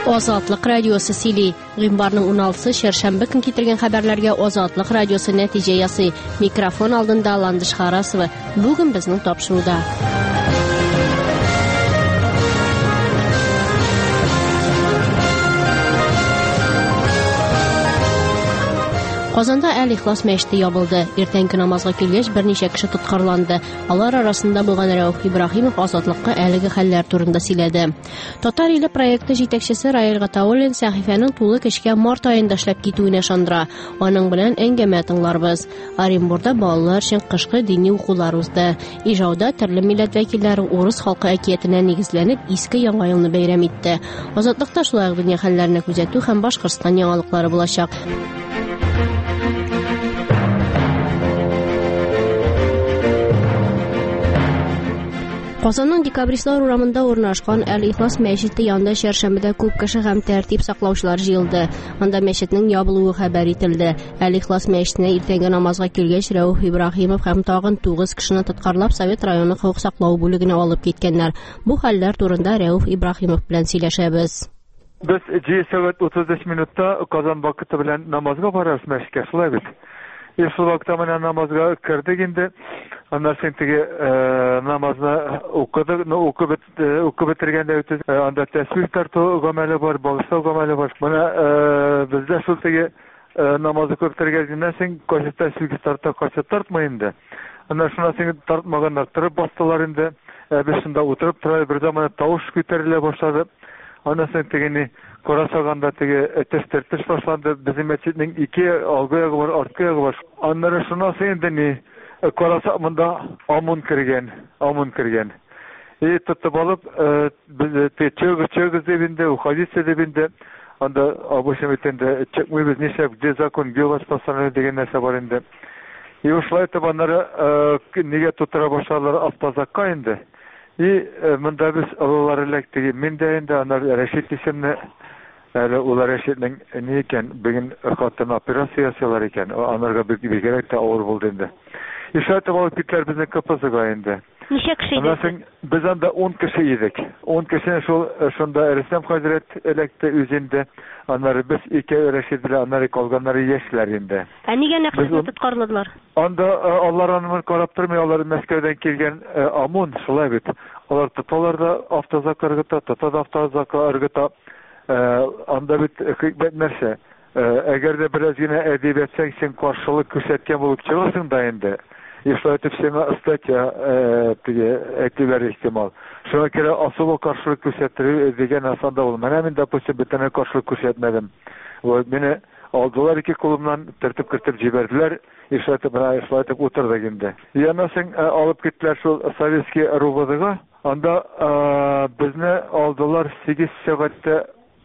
Азатлык радиосы сөйли. Гыйнварның 16-сы шәршәмбе көн китергән хәбәрләргә Азатлык радиосы нәтиҗә ясый. Микрофон алдында Ландыш Харасова. Бүген безнең тапшыруда. Казанда Әл-Ихлас мәчете ябылды. Иртәнге намазга килгәч берничә кеше тоткарланды. Алар арасында булган Рәүф Ибраһимов азатлыкка әлеге хәлләр турында сөйләде. Татар иле проекты җитәкчесе Раил Гатауллин сәхифәнең тулы кешкә март аенда эшләп китүенә ышандыра. Аның белән әңгәмә тыңларбыз. Оренбургда балалар өчен кышкы дини укулар узды. Ижауда төрле милләт вәкилләре урыс халкы әкиятенә нигезләнеп иске яңа елны бәйрәм итте. Азатлыкта шулай ук дөнья хәлләренә күзәтү һәм Башкортстан яңалыклары булачак. Казанның Декабристлар урамында урнашкан Әл-Ихлас мәчете янында шәршәмбедә күп кеше һәм тәртип саклаучылар җыелды. Анда мәчетнең ябылуы хәбәр ителде. Әл-Ихлас мәчетенә иртәнге намазга килгәч Рәүф Ибраһимов һәм тагын 9 кешене тоткарлап Совет районы хокук саклау бүлегенә алып киткәннәр. Бу хәлләр турында Рәүф Ибраһимов белән сөйләшәбез. Без 7:33 Казан вакыты белән намазга барабыз мәчеткә, шулай бит. Шул вакытта менә намазга кирдек инде. Аннан соң теге намазны укыдык, укып бетергәндә анда тәсбих тарту гамәле бар, багышлау гамәле бар. Менә бездә шул теге намазы күп бетергәннән соң кайсы тәсбих тарта, кайсы тартмый инде. Аннан шуннан соң тартмаганнар торып бастылар инде. Без шунда утырып тора, бердә менә тавыш күтәрелә башлады. Аннан соң тегене карасаганда теге теш башланды. Безнең мәчетнең ике алгы ягы бар, арткы ягы бар. Аннары шуннан соң инде ни караса монда амун кергән. Тотып алып, без чыгыз дип инде, уходите дип инде. Анда обычно әйткәндә чыкмыйбыз, нишләп где закон, где вас постановление дигән нәрсә бар инде. Шулай итеп аннары нигә тутыра башладылар автозакка инде. Монда без алалар электеге мен дә инде аннар Рәшит исемне әле улар Рәшитнең ни икән бүген хатын операция ясыйлар икән. Анарга бигрәк тә авыр булды инде. Ишәтеп алып киттеләр безнең КПЗга инде. Ничә кеше иде? Без анда 10 кеше идек. 10 кеше шунда Рөстәм хәзрәт электе үзендә. Аннары без ике Рәшит белән аннары калганнары яшьләр инде. Нигә нәкъ тоткарладылар? Анда алар аны карап тормый, алар Мәскәүдән килгән ОМОН, шулай бит. Алар тоталар да автозак ыргыта. Анда бит хикмәт нәрсә? Әгәр дә бераз генә әдип әйтсәң, син каршылык күрсәткән булып чыгасың да инде. Шулай итеп сиңа статья әйтүләр ихтимал. Шуңа күрә асылы каршылык күрсәтү дигән асанда ул. Менә мин допустим бөтенләй каршылык күрсәтмәдем. Мине алдылар ике кулымнан кертеп җибәрделәр. Шулай итеп утырдык инде. Яннан соң алып киттеләр шул советский РУВДга. Анда безне алдылар 8 сәгатьтә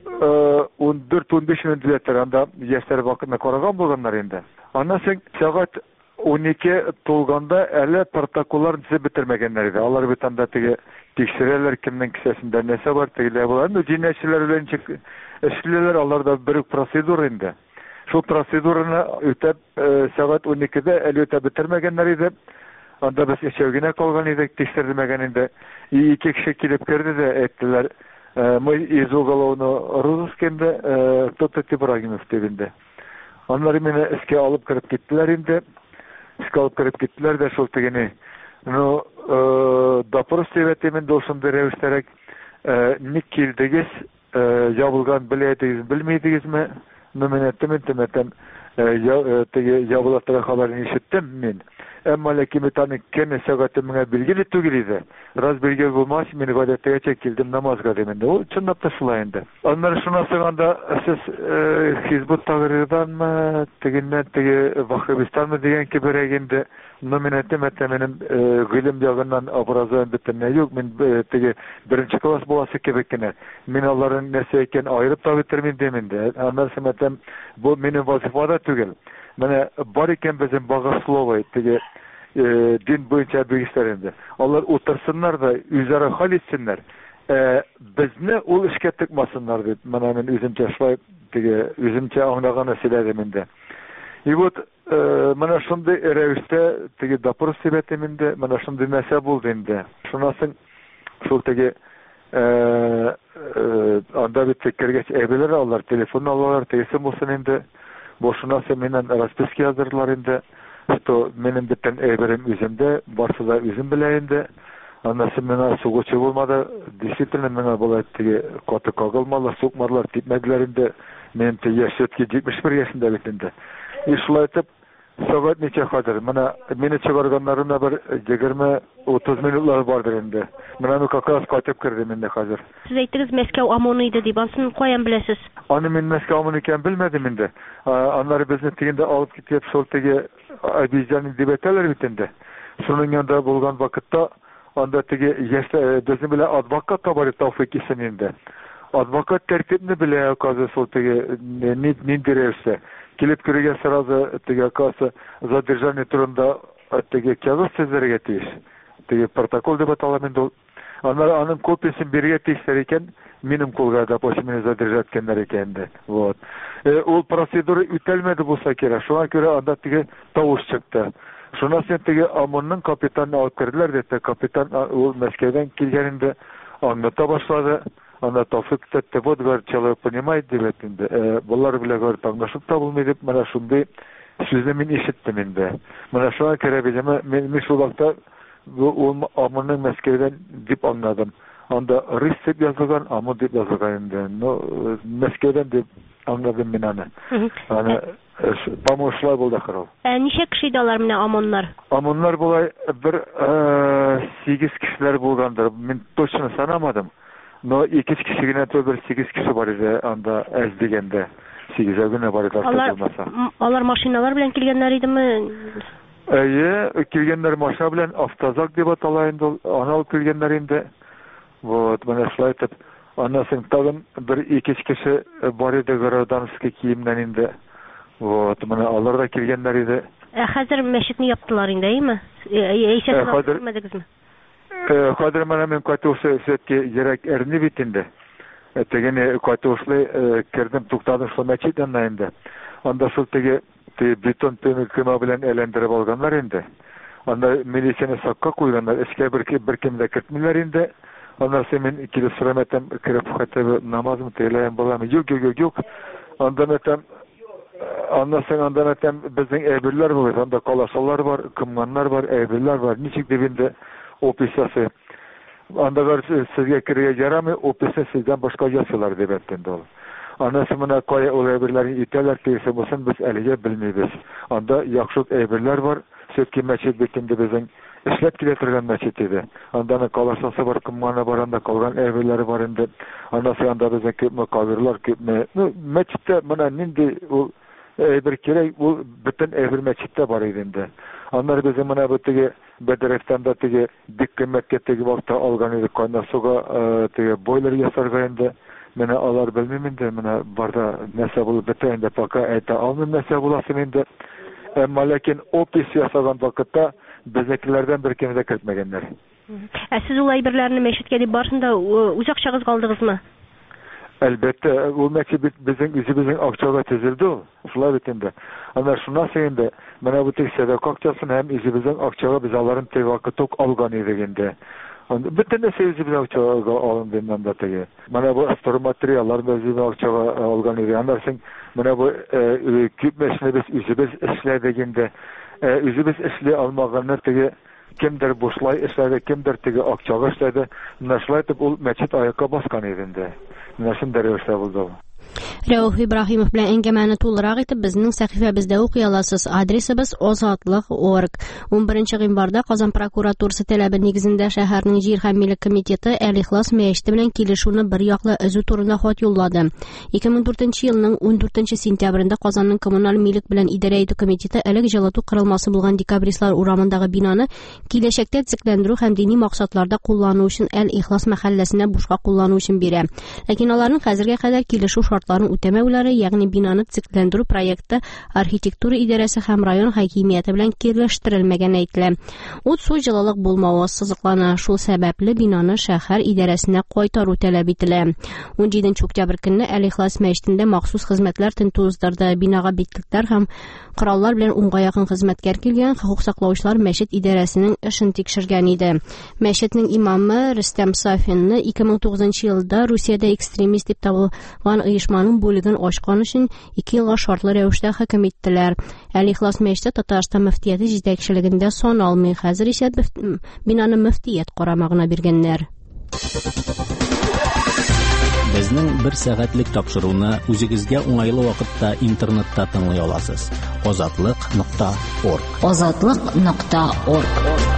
14-15 минут анда яшьләр вакытны караган булганнар инде. Аннан соң сәгать 12 тулганда әле протоколлар төзеп бетермәгәннәр иде. Алар бит анда теге тикшерәләр кемнең кисәсендә нәрсә бар, тегеләр булар. Җинаятьчеләр белән эшләләр, аларда бер процедура инде. Шул процедураны үтәп сәгать 12дә әле үтәп бетермәгәннәр иде. Анда без яшәүгенә калган идек, тикшерелмәгән инде. Ике кеше килеп керде дә әйттеләр, мы из уголовного розыска кто-то Ибраһимов дигәндә. Аннары мине эскә алып кирип киттеләр инде. Дә шул тегене. Допрос тәвәтемен дошында рәвештәрәк ник килдегез, ябылган беләдегез, билмәйдегезме? Мен әйттем, теге ябылган хәбәрне ишеттем мин. Әмма ләкин таны кене сәгате миңа билгеле түгел иде. Раз билгеле булмас, мин гадәттәгечә килдем намазга димендә. Ул чынлап та шулай инде. Аннары шуннан соң анда сез Хизбут Тагырдан тегеннән теге Вахабистанмы дигән кеберәк инде. Номинатым гыйлем ягыннан образован бөтенләй юк. Мин теге беренче класс буласы кебек кенә. Мин аларның нәрсә икән аерып та бетермим димендә. Аннан соң бу минем вазифада түгел. Менә бар икән безнең богословы теге дин буенча белгечләрендә. Алар утырсыннар да үзара хал итсеннәр. Безне ул эшкә тыкмасыннар дип, менә мин үземчә шулай теге үземчә аңлаганны сөйләдем инде. Вот менә шундый рәвештә теге допрос сәбәтемендә менә шундый нәрсә булды инде. Шуннан соң шул теге anda bir tekkergeç evler alırlar, telefon alırlar, telefon olsun indi. Boşuna seminen raspiski yazdırırlar indi. İşte benim bitten evlerim üzümde, varsa da üzüm bile indi. Anlasın bana su geçi olmadı, disiplinin bana bu ettiği katı kagılmalar, sokmalar, tipmedilerinde benim de yaşıt ki 71 yaşında bitinde. İşlaytıp saat neçe kadar, beni çıkarganlarına bir 20-30 minutlar vardır indi. Bana kakaz katıp kirdim indi hazır. Siz aytdınız Moskva amonuydu deyip, ansın koyan bilesiz. Anı men Moskva amonu iken bilmedim indi. Anları bizni tiginde alıp gitip sol tegi Azerbaycan'ın dibeteler bitinde. Şunun yanında bulgan vakitte anda tegi bizim bile advokat da var Tevfik isiminde. Advokat tertibini bile kazı sol tegi nindirevse. Kilip küregen sırası tegi kası zadержание turunda tegi kağıt sizlere getiyiş. Tegi protokol debat alamında. Anın kopyasını birge tekslerken benim kolga da poşimini zadержатkenler ekendi. Вот. O prosedürü ütelmedi bu sakira. Şuna göre anda tegi tavuş çıktı. Şuna sen tegi Amon'un kapitanını alıp kirdiler dedi. Kapitan o Moskova'dan kelgeninde anlata başladı. Anda Tevfik dedi, вот, говорит, человек понимает debetinde. Bunlar bile говорит, anlaşıp da bulmayıp, bana şimdi sözünü men işittim indi. Bana şuna göre bileme, men şu vakta Amon'un Moskova'dan dip anladım. Anda Rus dip yazılgan, Amon dip yazılgan indi. Moskova'dan dip anladım ben onu. Yani pamoşlar buldu kral. Neçe kişiydi alar mene Amonlar? Amonlar bulay bir 8 kişiler bulgandır. Men точно sanamadım. No 2 kişigine bir 8 kişi var idi anda ez degende. 8'e güne var idi olmasa. Alar maşinalar bilen kelgenler idimi? Kelgenler maşina bilen avtozak dep atalayındı. Anal kelgenler indi. Вот, bana şlaytıp anasın tagın bir 2 kişi var idi garadanski kiyimden indi. Вот, bana alar da kelgenler idi. Hazır meşitni yaptılar indi, değil mi? Eşesini almadınız mı? Kadir men katılsa setki gerek erni bitinde. Tegene katılslı kirdim tuktadım şu meçiden indi. Anda şu tege beton temir kema bilen elendirip alganlar indi. Anda milisiyene sakka koyganlar eski bir kimde kirtmiler indi. Anda semin 2 kilometre kirip hatta namaz mı teyleyen balamı yok. Anda metem andan metem bizim evliler var. Anda kalasalar var, kımganlar var, evliler var. Niçik dibinde opisası. Anda sizge kireye yaramı opisi sizden başka yasalar debettinde ol. Anasımına koya olabilirlerin iteler teyse olsun biz eliye bilmeyiz. Anda yakşık evliler var. Sötki meçid bitinde bizim işlep kiletirgen meçid idi. Andanın kalasası var, kımmana var, anda kalgan evlileri var indi. Anası anda bize köpme kavırlar, köpme. Meçidde bana nindi o bir kere bu bütün evli meçidde var idi. Onlar bizim bana bütüge Bederef'ten de tege dik kıymetke tege vakta algan idi. Kanda soga tege boiler yasargayında mene alar bilmeminde mene barda nesabulu beteyinde paka ayta almım nesabulu asıminde. Ama lakin o pis yasagan vakitte bizdekilerden bir kimde kırtmegenler. Siz olay birlerini meşit gelip barışında uzak şahıs kaldınız mı? Elbette o meçi bizim akçaga tezildi o. Şula bitinde. Ama şuna seyinde bana bu tek sedek akçasın hem bizim akçaga biz aların tek vakit tok algan edeginde. Bütün de bizim akçaga alındığından da tege. Bana bu astor materyallar bizim akçaga algan edeginde. Anlarsın bana bu küp meşine biz işledeginde. Biz işle almağını tege kimdir boşlay işledi, kimdir tege akçaga işledi. Naslaytıp o meçit ayakka baskan edinde. Nasıl derevişler buldu? Rauf İbrahimov bilen engemani to'liroq etib bizning sahifamizda o'qiy olasiz. Adresimiz ozodlik.org. 11 iyunda Qozon prokuraturasi talabi negizida shaharning Yer hokimiylik komiteti El-Ixlos meyishti bilan kelishuvni bir yoqli izi turida xat yo'lladi. 2004-yilning 14-sentyabrida Qozonning kommunal milk bilan idora etuvchi komiteti ilk jalatu qurilmasi bo'lgan Dekabristlar uramidagi binoni kelajakda tiklantirish ham diniy maqsadlarda qo'llanish uchun El-Ixlos mahallasini boshqa qo'llanish uchun beradi. Lekin ularning hozirga qadar kelishuv шартларын үтәмәүләре, ягъни бинаны циклендерү проекты архитектура идарәсе һәм район хакимияте белән кирләштерелмәгән әйтелә. Ут су җылылык булмавы сызыклана. Шул сәбәпле бинаны шәһәр идарәсенә кайтару таләп ителә. 17 октябрь көнне Әл-Ихлас мәчетендә махсус хезмәтләр тентү уздырды. Бинага битлектәр һәм кораллар белән 10-га якын хезмәткәр килгән. Хокук саклаучылар мәчет идарәсенең эшен тикшергән иде. Мәчетнең имамы Рөстәм Сафинны 2009 елда Русиядә экстремист дип табылган оешманың бүлеген ачкан өчен 2 елга шартлы рәвештә хөкем иттеләр. Әл-Ихлас мәчете Татарстан мөфтияте җитәкчелегендә сан алмый. Хәзер исә бинаны мөфтият карамагына биргәннәр. Безнең 1 сәгатьлек тапшыруны үзегезгә уңайлы вакытта интернетта тыңлый аласыз. Озатлык.орг. Озатлык.орг.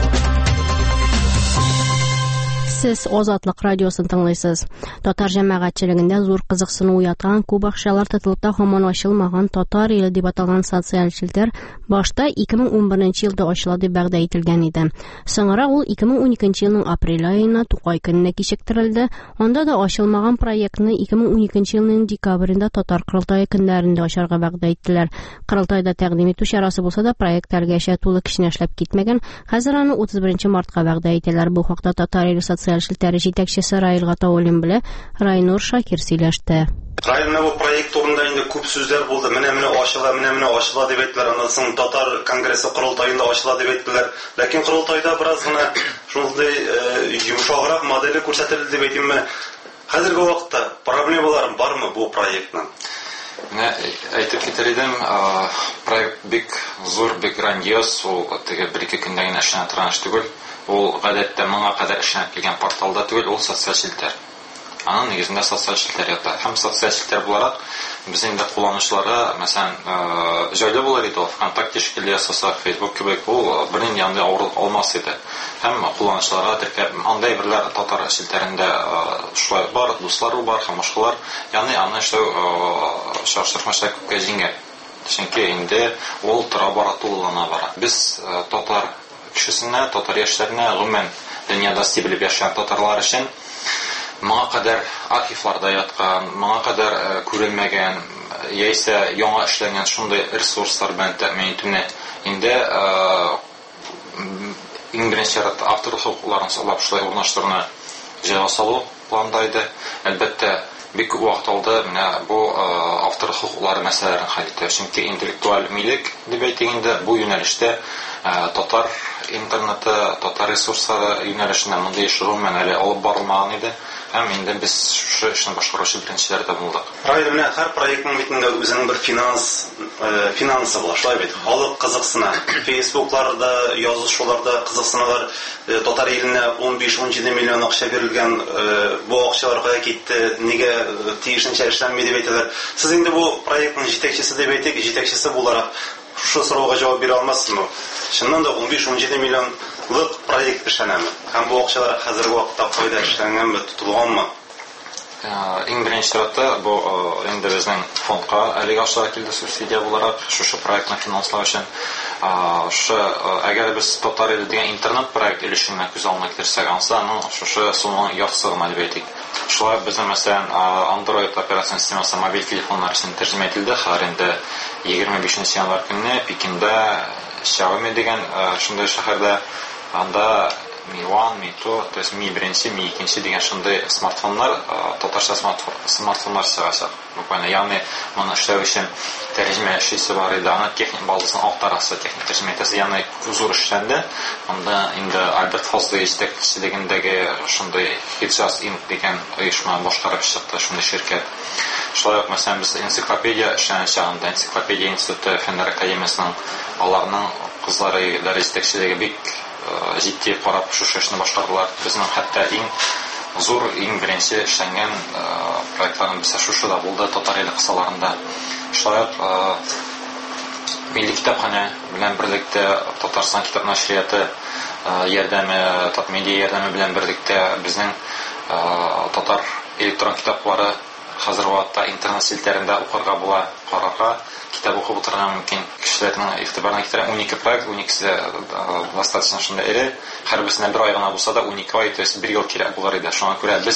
Сез Озатлык радиосын тыңлыйсыз. Татар җәмәгатьчелегендә зур кызыксыну уяткан күп акчалар тотылып та һаман ачылмаган Татар иле дип аталган социаль челтәр башта 2011 елда ачыла дип вәгъдә ителгән иде. Соңра ул 2012 елның апрель аена Тукай көненә кичектерелде. Анда да ачылмаган проектны 2012 елның декабрендә Татар Кырылтае көннәрендә ачарга вәгъдә иттеләр. Кырылтайда тәкъдим итү чарасы булса да проект әлегәчә тулы кешене эшләп китмәгән. Хәзер аны 31 мартка вәгъдә итәләр. Бу хакта Татар иле социаль челтәре җитәкчесе Раил Гатауллин белән Райнур Шакир сөйләште. Районда бу проект турында инде күп сүзләр булды. Менә ачыла дип әйттеләр. Аннан соң Татар конгрессы Кырылтайында ачыла дип әйттеләр. Ләкин Кырылтайда бераз гына шундый йомшаграк модели күрсәтелде дип әйтимме. Хәзерге вакытта проблемалар бармы бу проектның? Менә әйтеп китер идем, проект бик зур, бик грандиоз, ул теге 1-2 көндә генә эшләнә торган эш түгел. Ул гадәттә моңа кадәр эшләнеп килгән порталда түгел, ул социаль челтәр. Аның нигезендә социаль челтәр ята. Һәм социаль челтәр буларак без инде кулланучыларга, мәсәлән, җайлы булыр иде, ВКонтакте шикелле ясаса, Facebook кебек, ул бернинди янда авырып алмас иде. Һәм кулланучыларга теркәп, андай берләр татар челтәрендә шулай бар, дуслары бар, һәм башкалар, ягъни аны шаштырмача күпкә җиңгән. Чөнки инде ул тора бара, тулылана бара. Без татар кешесенә, татар яшьләренә, гомумән дөньяда сибелеп яшәгән татарлар өчен моңа кадәр архивларда яткан, моңа кадәр күрелмәгән, яисә яңа эшләнгән шундый ресурслар белән тәэмин итүне инде иң беренче автор хокукларын саклап шулай урнаштыруны җайга салу планда иде. Әлбәттә, бик күп вакыт алды менә бу автор хокуклары мәсьәләләрен хәл итү. Чөнки интеллектуаль милек дип әйтик инде бу юнәлештә татар интернеты, татар ресурслары юнәлешенә мондый эш гомумән әле алып барылмаган иде. Һәм инде без шу эшне башкаручы беренчеләр дә булдык. Район менә һәр проектның битендә үзенең бер финансы була. Шулай бит. Халык кызыксына. Фейсбукларда, язышуларда кызыксыналар. Татар иленә 15-17 миллион акча бирелгән. Бу акчалар кая китте? Нигә тиешенчә эшләнмәде дип әйтәләр. Сез инде бу проектның җитәкчесе дип әйтик, җитәкчесе буларак шу сорауга җавап бирә алмассызмы? Чыннан да 15-17 миллионлык проект эшләнәме? Һәм бу акчалар хәзерге вакытта кайда эшләнгәнме, тотылганмы? Иң беренче чиратта бу инде безнең фондка әлеге акчалар килде субсидия буларак шушы проектны финанслау өчен. Әгәр без татар иле дигән интернет проект өлешенә күз алдына китерсәк, аның шушы сумның яртысы гына дип әйтик. Шулай безнең мәсәлән Android операцион системасы мобиль телефоннар өчен тәрҗемә ителде. Хәзер инде 25 январь көнне Пекинда Xiaomi дигән шундый шәһәрдә анда Mi 1, Mi 2, то есть Mi 1, Mi 2 дигән шундый смартфоннар, татарча смартфоннар сыгачак. Буквально ягъни моны эшләү өчен тәрҗемә эшлисе бар иде, аны техник базасын актарасы, техник тәрҗемә итәсе ягъни зур эшләнде. Анда инде Альберт Фозлый җитәкчелегендәге шундый Hijaz Inc дигән оешма башкарып чыкты, шундый şirket. Шулай ук мәсәлән без энциклопедия эшләнә чагында, энциклопедия институты фәннәр академиясының аларның кызлары җитәкчелеге бик җитди карап шушы эшне башкардылар. Безнең хәтта иң зур, иң беренче эшләнгән проектларның берсе шушы да булды татар иле кысаларында. Шулай ук Милли китапханә белән берлектә Татарстан китап нәшрияты ярдәме, Татмедиа ярдәме белән берлектә безнең татар электрон китаплары хәзер вакытта интернет селтәрендә укырга була, карарга, китап укып утырган мөмкин кешеләрнең игътибарына китерә. 12 проект, 12-се достаточно шунда ире. Һәрберсенә бер ай гына булса да 12 ай, то есть 1 ел кирәк булыр иде. Шуңа күрә без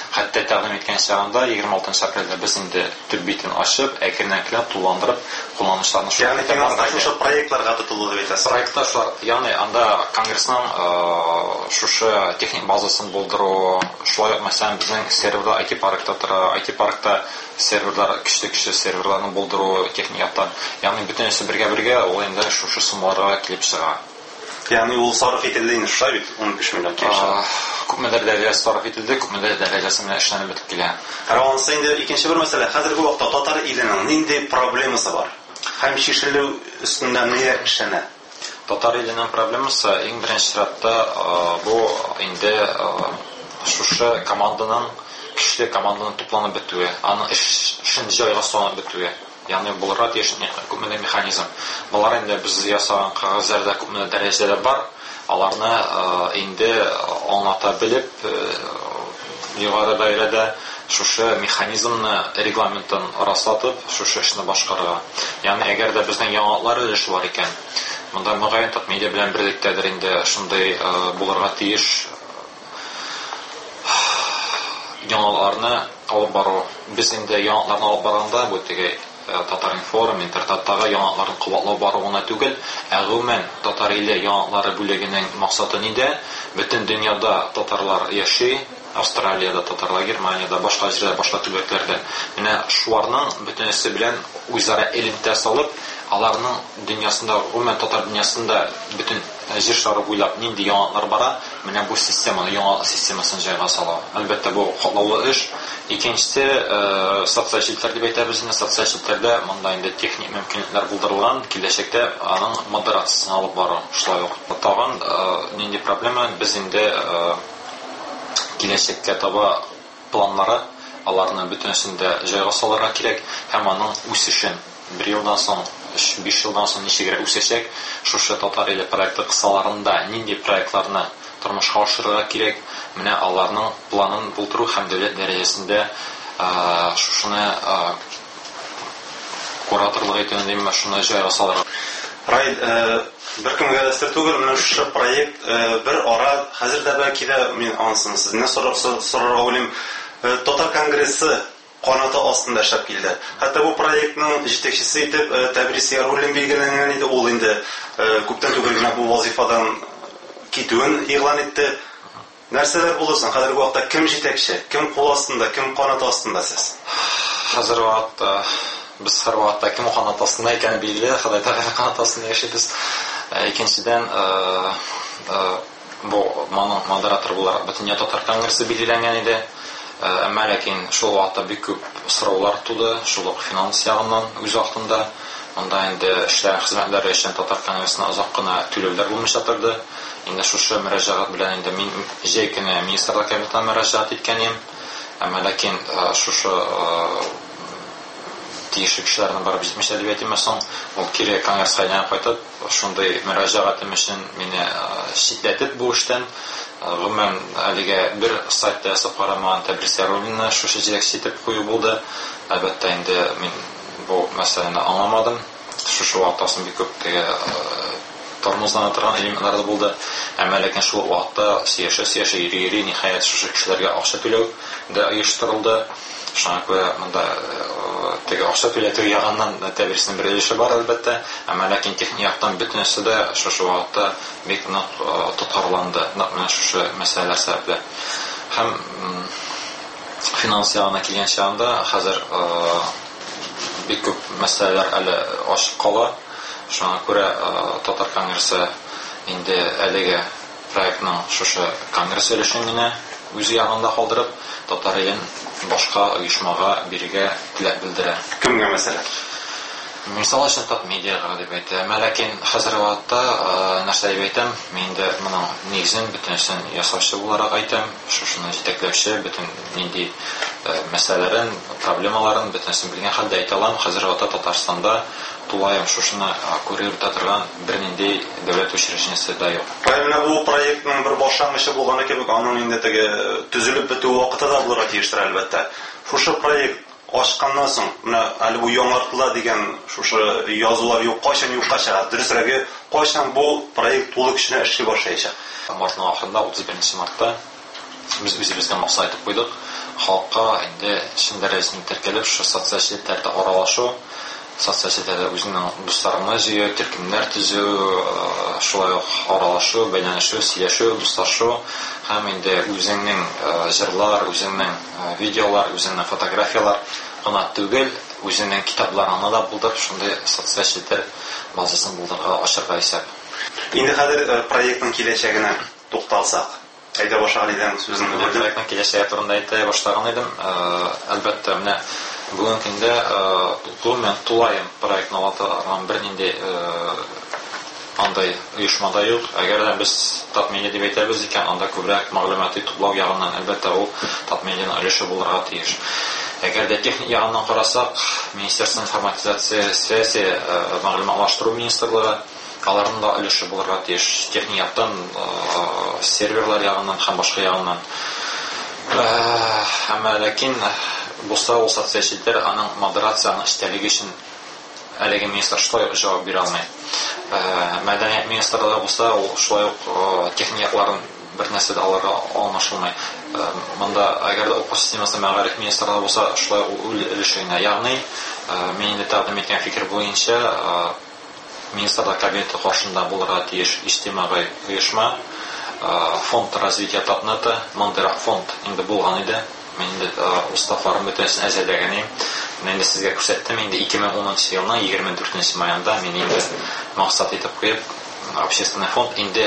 Хәтта тәкъдим иткән чагында 26 апрельдә без инде төп битен ачып, әкрен-әкрен туландырып, кулланучыларны ягъни финанслашу проектларга тотылды дип әйтәсез. Проектлар, ягъни анда конгрессның шушы техник базасын булдыру, шулай мәсәлән безнең серверлар IT паркта серверлар, кичә серверларны булдыру техникадан, ягъни бөтенесе бергә ул инде шушы суммаларга килеп чыга. Ягъни ул сарыф ителде инде шулай бит 15 миллион кеше. Күпмедер дәрәҗәсе сарыф ителде, күпмедер дәрәҗәсе менә эшләнеп бетеп килә. Равансы инде икенче бер мәсьәлә. Хәзерге вакытта татар иленең нинди проблемасы бар? Һәм чишелү өстендә ниләр эшләнә? Татар иленең проблемасы иң беренче чиратта бу инде шушы команданың көчле команданың тупланып бетүе, аның эшен җайга салынып бетүе. Ягъни булырга тиеш күпмедер механизм. Булар инде без ясаган кагазларда күпмедер дәрәҗәдә бар. Аларны инде аңлата белеп, югары даирәдә шушы механизмны, регламентын раслатып, шушы эшне башкарырга. Ягъни әгәр дә безнең яңалыклар өлеше бар икән, монда мөгаен медиа белән берлектәдер инде шундый булырга тиеш яңалыкларны алып бару. Без инде яңалыкларны алып барганда бу теге Татар информ интернеттагы яңалыкларын кабатлау бару гына түгел, гомумән татар иле яңалыклары бүлегенең максаты нидә? Бөтен дөньяда татарлар яши, Австралиядә татарлар, Германиядә, башка җирләрдә, башка төбәкләрдә. Менә шуларның бөтенесе белән үзара элемтә салып, аларның дөньясында, гомумән татар дөньясында бөтен җир шары буйлап нинди яңалыклар бара, менә бу системаны, яңалык системасын җайга сала. Әлбәттә бу катлаулы эш. Икенчесе социаль челтәр дип әйтәбез, социаль челтәрдә монда инде техник мөмкинлекләр булдырылган, киләчәктә аның модерациясын алып бару. Шулай ук тагын нинди проблема, без инде киләчәккә таба планнары, аларны бөтенсендә җайга салырга кирәк һәм аның үсешен 1 елдан соң, 5 елдан соң ничегрә үсәчәк, шушы татар иле проекты кысаларында нинди проектларны тормышка ашырырга кирәк, менә аларның планын булдыру һәм дәүләт дәрәҗәсендә шушыны кураторлык итүне димме, шуны җайга салырга. Раид, беркемгә дә сер түгел, менә шушы проект бер ара хәзердә бәлки дә мин ансым сезне сорарга уйлыйм. Татар конгрессы канаты астында эшләп килде. Хәтта бу проектның җитәкчесе итеп Тәбрис Яруллин билгеләнгән иде. Ул инде күптән түгел генә бу вазифадан китүен игълан итте. Нәрсәләр булсын? Хәзерге вакытта кем җитәкче, кем кул астында, кем канаты астында сез? Хәзерге вакытта без һәр вакытта кем канаты астында икән билгеле, Ходай Тәгалә канаты астында яшибез. Икенчедән бу модератор буларак бөтен татар конгрессы билгеләнгән иде. Әмма ләкин шул вакытта бик күп сораулар туды, шул ук финанс ягыннан үз вакытында. Монда инде эшләр хезмәтләре өчен татар конгрессына озак кына түләүләр булмыйча торды. Инде шушы мөрәҗәгать белән инде мин җәй көне министрлык кабинетына мөрәҗәгать иткәнем. Әмма ләкин шушы тиешле кешеләрне барып җитмешә дип әйтәм соң, ул кире конгресска кайтып, шундый мөрәҗәгатем өчен мине шитләтеп бу эштән гомумән әлегә бер сайтта ясап карамаган Тәбрис Яруллинны шушы җитәкче итеп кую булды. Әлбәттә инде мин бу мәсьәләне аңламадым. Шушы вакытта бик күп теге тормозлана торган элементлар булды. Әмма ләкин шул вакытта сөяшә йөри ниһаять шушы кешеләргә акча түләү дә оештырылды. Шуңа күрә монда теге акча түләтү ягыннан Тәбрисның бер өлеше бар әлбәттә. Әмма ләкин техник яктан бөтенесе дә шушы вакытта бик нык тоткарланды. Менә шушы мәсьәләләр сәбәпле. Һәм финанс ягына килгән чагында хәзер бик күп мәсьәләләр әле ачык кала. Шуңа күрә татар конгрессы инде әлегә проектның шушы конгресс өлешен генә үз ягында калдырып, татар илен башка оешмага бирергә теләк белдерә. Кемгә мәсьәлә? Мисал өчен тап медиага дип әйтәм. Ләкин хәзерге вакытта нәрсә дип әйтәм, мин дә моның нигезен бөтенсен ясаучы буларак әйтәм. Шушыны җитәкләүче, бөтен нинди мәсьәләләрен, проблемаларын бөтенсен белгән хәлдә әйтә алам. Хәзерге вакытта Татарстанда тулаем шушыны күреп торган бернинди дәүләт учреждениесе дә юк. Менә бу проектның бер башлангычы булганы кебек, аның инде теге төзелеп бетү вакыты да булырга тиештер әлбәттә. Шушы проект ашканнан соң, менә әле бу яңартыла дигән шушы язулар юк, кайчан юкка чыга? Дөресрәге, кайчан бу проект тулы көченә эшли башлаячак? Мартның ахырында 31 мартта без үзебезгә максат итеп куйдык. халыкка инде шин дәрәҗәсендә теркәлеп, шу социаль челтәрдә аралашу, социаль челтәрдә үзенең дусларына җыю, төркемнәр төзү, шулай ук аралашу, бәйләнешү, сөйләшү, дуслашу һәм инде үзенең җырлар, үзенең видеолар, үзенең фотографиялар гына түгел, үзенең китапларына да булдырып, шундый социаль челтәр базасын булдырырга ачарга исәп. Инде хәзер проектның киләчәгенә тукталсак, әйдә башлар идем сүзне проектның киләчәге турында әйтә башлаган идем. Әлбәттә, менә бүгенге көндә мен тулаем проектны алып бернинди андай оешмада юк. Әгәр дә без татмини дип әйтәбез икән, анда күбрәк мәгълүмати туплау ягыннан әлбәттә ул татминин өлеше булырга тиеш. Әгәр дә техник ягыннан карасак, Министерство информатизация связи, мәгълүматлаштыру министрлыгы аларның да өлеше булырга тиеш. Техник яктан, серверлар ягыннан һәм башка ягыннан. Әмма ләкин булса ул социаль челтәр аның модерацияны эштәлеге өчен әлеге министр шулай җавап бирә алмый. Мәдәният министрлыгы булса ул шулай ук техникларын бер нәрсә дә алырга алмашылмый. Монда әгәр дә укыту системасы мәгариф министрлыгы булса шулай ул өлешенә, ягъни мин инде тәкъдим иткән фикер буенча министрлык кабинеты каршында булырга тиеш иҗтимагый оешма, фонд развития Татнета, мондый фонд инде булган иде. Мен инде устафларын бөтенсен әзерләгән идем. Мен инде сезгә күрсәттем, инде 2010 елның 24 маенда мин инде максат итеп куеп, общественный фонд инде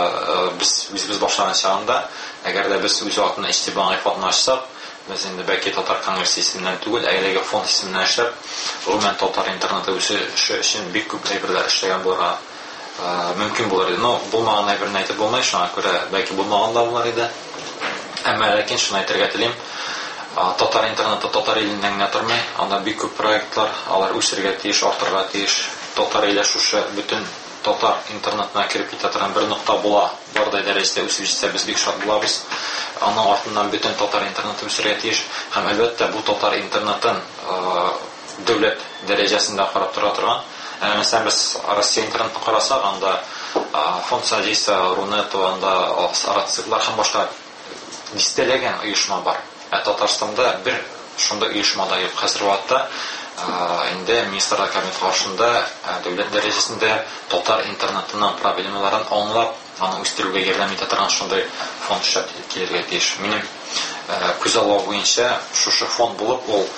без башлаган чагында, әгәр дә без үз атына иҗтимагый фондны ачсак, без инде бәлки Татар конгрессы исеменнән түгел, әлеге фонд исеменнән эшләп, гомумән татар интернеты өчен бик күп әйберләр эшләгән булырга мөмкин булыр иде. Но булмаган әйберне әйтеп булмый, шуңа күрә бәлки булмаган да булыр иде. Әмма ләкин шуны әйтергә телим, татар интернеты татар илендә генә тормый, анда бик күп проектлар, алар үсәргә тиеш, артырга тиеш. Татар иле шушы бөтен татар интернетына кирип китә торган бер нокта була. Бардай дәрәҗәдә үсеп җитсә, без бик шат булабыз. Аның артыннан бөтен татар интернеты үсәргә тиеш. Һәм әлбәттә бу татар интернетын дәүләт дәрәҗәсендә карап торган. Мәсәлән, без Россия интернетын карасак, анда фонд содействия Рунету, анда арациклар һәм башка дистәләгән оешма бар. Татарстанда бер шундый оешмада юк. Хәзер вакытта инде министрлык кабинеты каршында дәүләт дәрәҗәсендә татар интернетының проблемаларын аңлап, аны үстерүгә ярдәм итә торган шундый фонд эшләп килергә тиеш. Минем күз алу буенча шушы фонд булып, ул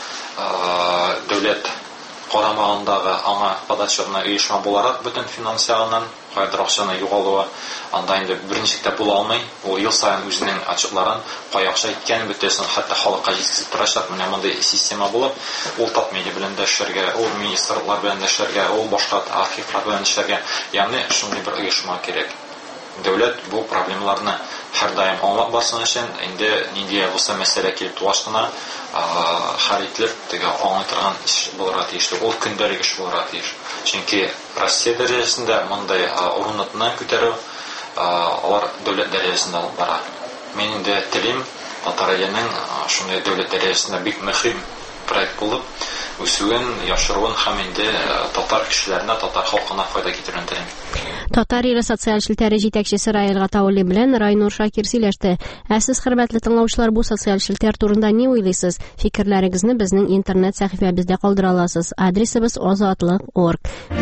дәүләт карамагындагы аңа подотчетный оешма буларак бөтен финансияннан кайдыр акчаны югалуы анда инде берничек тә була алмый. Ул ел сайын үзенең отчетларын кая акча иткән бөтенсен хәтта халыкка җиткезеп торачак. Менә мондый система булып, ул тап медиа белән дә эшләргә, ул министрлыклар белән дә эшләргә, ул башка архивлар белән эшләргә, ягъни шундый бер оешма кирәк. Дәүләт бу проблемаларны һәр даим аңлап барсын өчен инде нинди булса мәсьәлә килеп тугашкына хәл ителеп, теге аңлый торган эш булырга тиеш. Ул көндәлек эш булырга тиеш. Чөнки Россия дәрәҗәсендә мондай урынны күтәрү алар дәүләт дәрәҗәсендә алып бара. Мин инде телим татар иленең шундый дәүләт дәрәҗәсендә бик мөһим проект булып үсүен, яшыруын һәм инде татар кешеләренә, татар халкына файда китерүен телим. Татар иле социаль челтәре җитәкчесе Раил Гатаулли белән Райнур Шакир сөйләште. Сез, хөрмәтле тыңлаучылар, бу социаль челтәр турында ни уйлыйсыз? Фикерләрегезне безнең интернет сәхифәбездә калдыра аласыз. Адресыбыз azatlıq.org.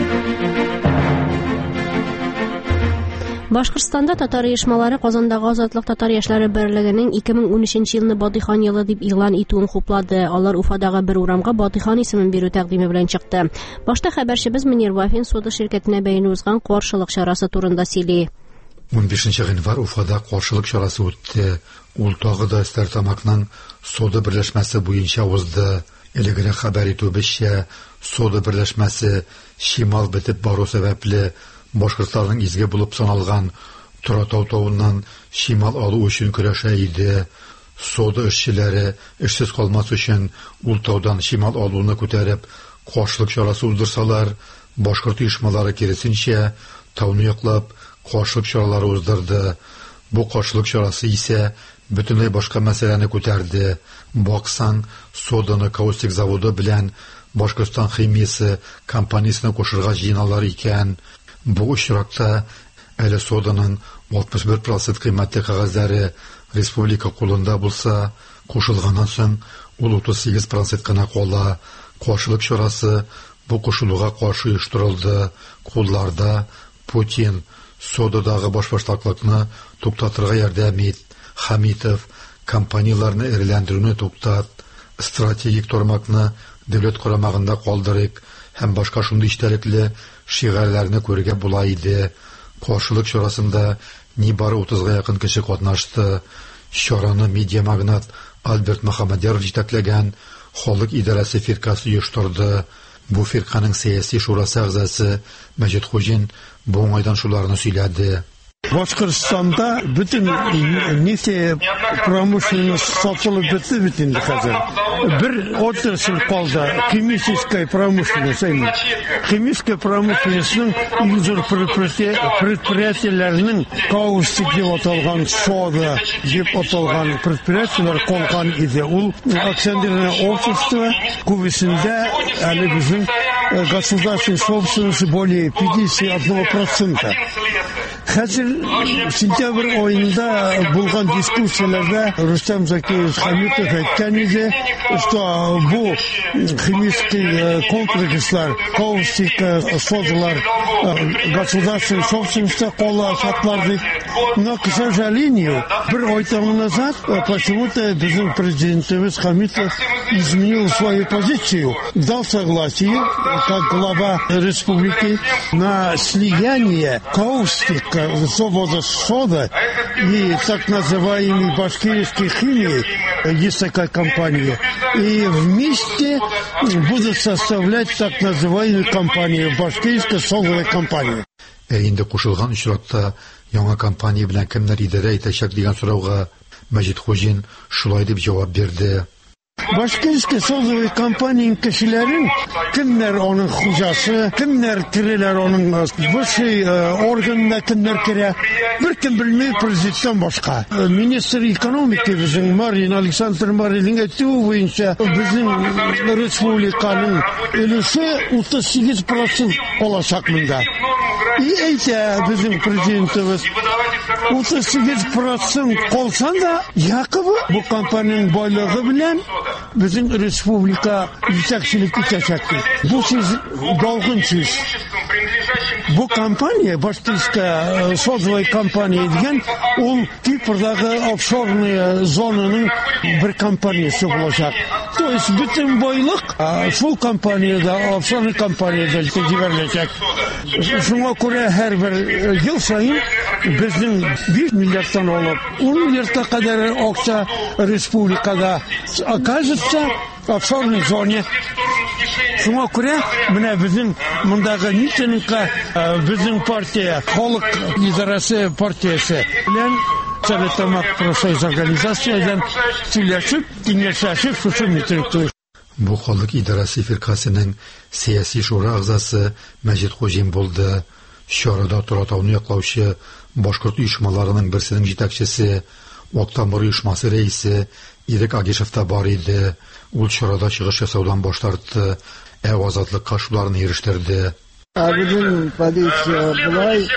Башкортстанда татар оешмалары Казандагы Азатлык татар яшьләре берлегенең 2013 елны Батыйхан елы дип игълан итүен хуплады. Алар Уфадагы бер урамга Батыйхан исемен бирү тәкъдиме белән чыкты. Башта хәбәрчебез Мөнир Вафин сода ширкәтенә бәйле узган каршылык чарасы турында сөйли. 15 январь Уфада каршылык чарасы үтте. Ул тагы да Стартамакның сода берләшмәсе буенча узды. Элегрәк хәбәр итүебезчә, сода берләшмәсе шимал бетеп бару сәбәпле Башкортстанның изге булып саналган Торатау тавыннан шимал алу өчен көрәшә иде. Сода эшчеләре эшсез калмас өчен ул таудан шимал алуны күтәреп каршылык чарасы уздырсалар, башкорт оешмалары киресенчә тауны яклап каршылык чаралары уздырды. Бу каршылык чарасы исә бөтенләй башка мәсьәләне күтәрде. Баксан соданы каустик заводы белән Башкортстан химиясе компаниясына кушырга җыйналар икән. Бу очракта әле соданың 61% кыйммәтле кәгазьләре республика кулында булса, кушылганнан соң ул 38% кына кала. Каршылык чарасы бу кушылуга каршы оештырылды. Кулларда Путин содадагы башбаштаклыкны туктатырга ярдәм ит. Хамитов компанияларны эреләндерүне туктат. Стратегик тармакны дәүләт карамагында калдырык һәм башка шундый истәлекле шигарларны күрергә була иде. Каршылык чарасында нибары 30-га якын кеше катнашты. Чараны медиа магнат Альберт Мөхәммәдяров җитәкләгән халык идарәсе фиркасы оештырды. Бу фирканың сәяси шурасы әгъзасы Мәҗит Хуҗин бу уңайдан шуларны сөйләде. Башкортстанда bütün nefte промышленность satılıp bitti хәзер. Bir отрасль kaldı. Химическая промышленность. Химическая промышленностьның юзер предприятиеләренең каустик дип аталган сода дип аталган предприятиеләр калган иде. Ул акционерное общество күбесендә әле безнең государственной собственности более 51%. Хәзер сентябрь ayında булган дискуссияләрдә Рустам Закиев Хамитов әйткән иде, что бу химический комплекслар, каустик содалар государственной собственности калачаклар дип. Но, к сожалению, bir ay тому назад почему-то безнең президентimiz Хамитов изменил свою позицию, дал согласие, как глава республики, на слияние каустика, завода сода и так называемой башкирской химии, есть такая компания, и вместе будут составлять так называемую компанию, башкирская содовая компания. Инде кушылган очракта яңа компания белән кемнәр идарә итәчәк дигән сорауга Мәҗит Хуҗин шулай дип җавап бирде. Башкирская содовая компания кешеләрен, кемнәр аның хуҗасы, кемнәр керәләр аның высший органына, кемнәр керә, беркем белмәй президенттан башка. Министр экономики безнең Марин Александр Маринның әйтүе буенча безнең республиканың өлеше 38% алачак монда. И әйтә безнең президентimiz 38% калса да, якобы бу компанияның байлыгы белән bizim республика җитәкчелек итәчәк. Бу сүз долгын сүз. Бу компания, башкирская содовая компания дигән, ул Кипрдагы офшорный зонаның бер компаниясе булачак. То есть bütün байлык шул компанияда, офшорный компанияда җибәреләчәк. Шуңа күрә һәрбер ел сайын безнең 5 миллиардтан алып 10 миллиардка кадәр акча республикада оказывается в офшорной зоне. Шуңа күрә менә безнең мондагы митингка безнең партия, халык идарәсе партиясе белән Советомат профсоюз организацияләрен сөйләшеп, киңәшләшеп шушы митингны. Бу халык идарәсе фиркасының сәяси шура әгъзасы Мәҗит Хуҗин булды. Чарада Торатауны яклаучы башкорт оешмаларының берсенең җитәкчесе, Октябрь оешмасы рәисе Ирек Агишев та бар иде. Ул чарада чыгыш ясаудан баш тартты, азатлыкка шуларны ирештерде. Bizim позиция булай,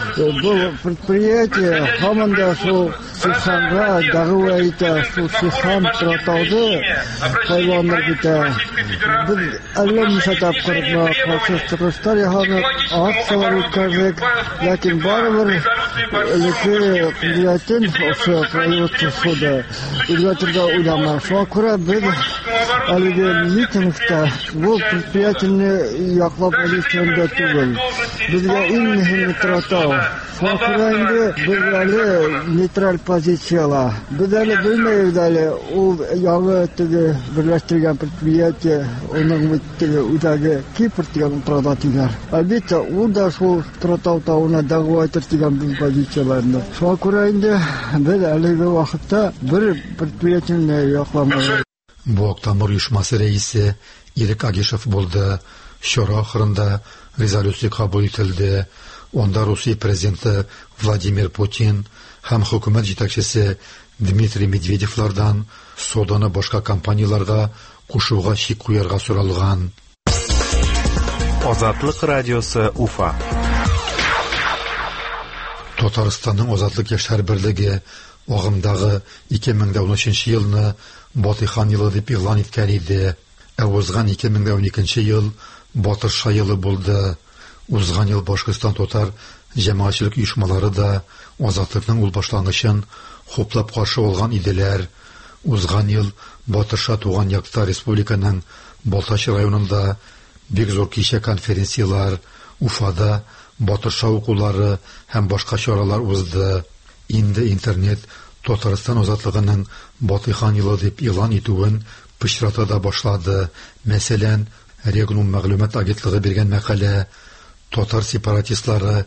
bu предприятие hamanda şu Сиханга дагыйта, şu Сихан Торатауды хайваннар бите. Biz әллә сатап кырыкма, процесстырыштар яһаны акциялар үткәрдек, ләкин барыбер элеке предприятен ошо производствода үткәрдә уйлама. Шуңа күрә без әлеге митингта бу предприятияне яклап алышканда түгел. Безгә иң мөһиме Торатау. Шуңа күрә инде без әле нейтраль позицияла. Без әле белмәйбез әле ул яңа теге берләштергән предприятие, оның теге үдәге Кипр дигән продатилар. Әлбәттә, ул да шул Торатау тауына дәгъва итергән бу позицияларны. Шуңа күрә инде без әлеге вакытта бер предприятияне якламыйбыз. Бу Октябрь оешмасы рәисе Ирек Агишев булды. Чара ахырында резолюция кабул ителде. Онда Русия президенты Владимир Путин һәм хөкүмәт җитәкчесе Дмитрий Медведевлардан соданы башка компанияларга кушуга чик куярга соралган. Азатлык радиосы Уфа. Татарстанның Азатлык яшьләр берлеге агымдагы 2013 елны Батыйхан елы дип игълан иткән иде. Узган 2012 ел Батырша елы булды. Узган ел Башкортстан татар җәмәгатьчелек оешмалары да азатлыкның ул башлангычын хуплап каршы алган иделәр. Узган ел Батырша туган якта республиканың Балтач районында бик зур кичә конференциялар, Уфада Батырша укулары һәм башка чаралар узды. Инде интернет Татарстан азатлыгының Батыйхан елы дип игълан итүен пычрата да башлады. Мәсәлән, Регнум мәгълүмат агентлыгы биргән мәкалә татар сепаратистлары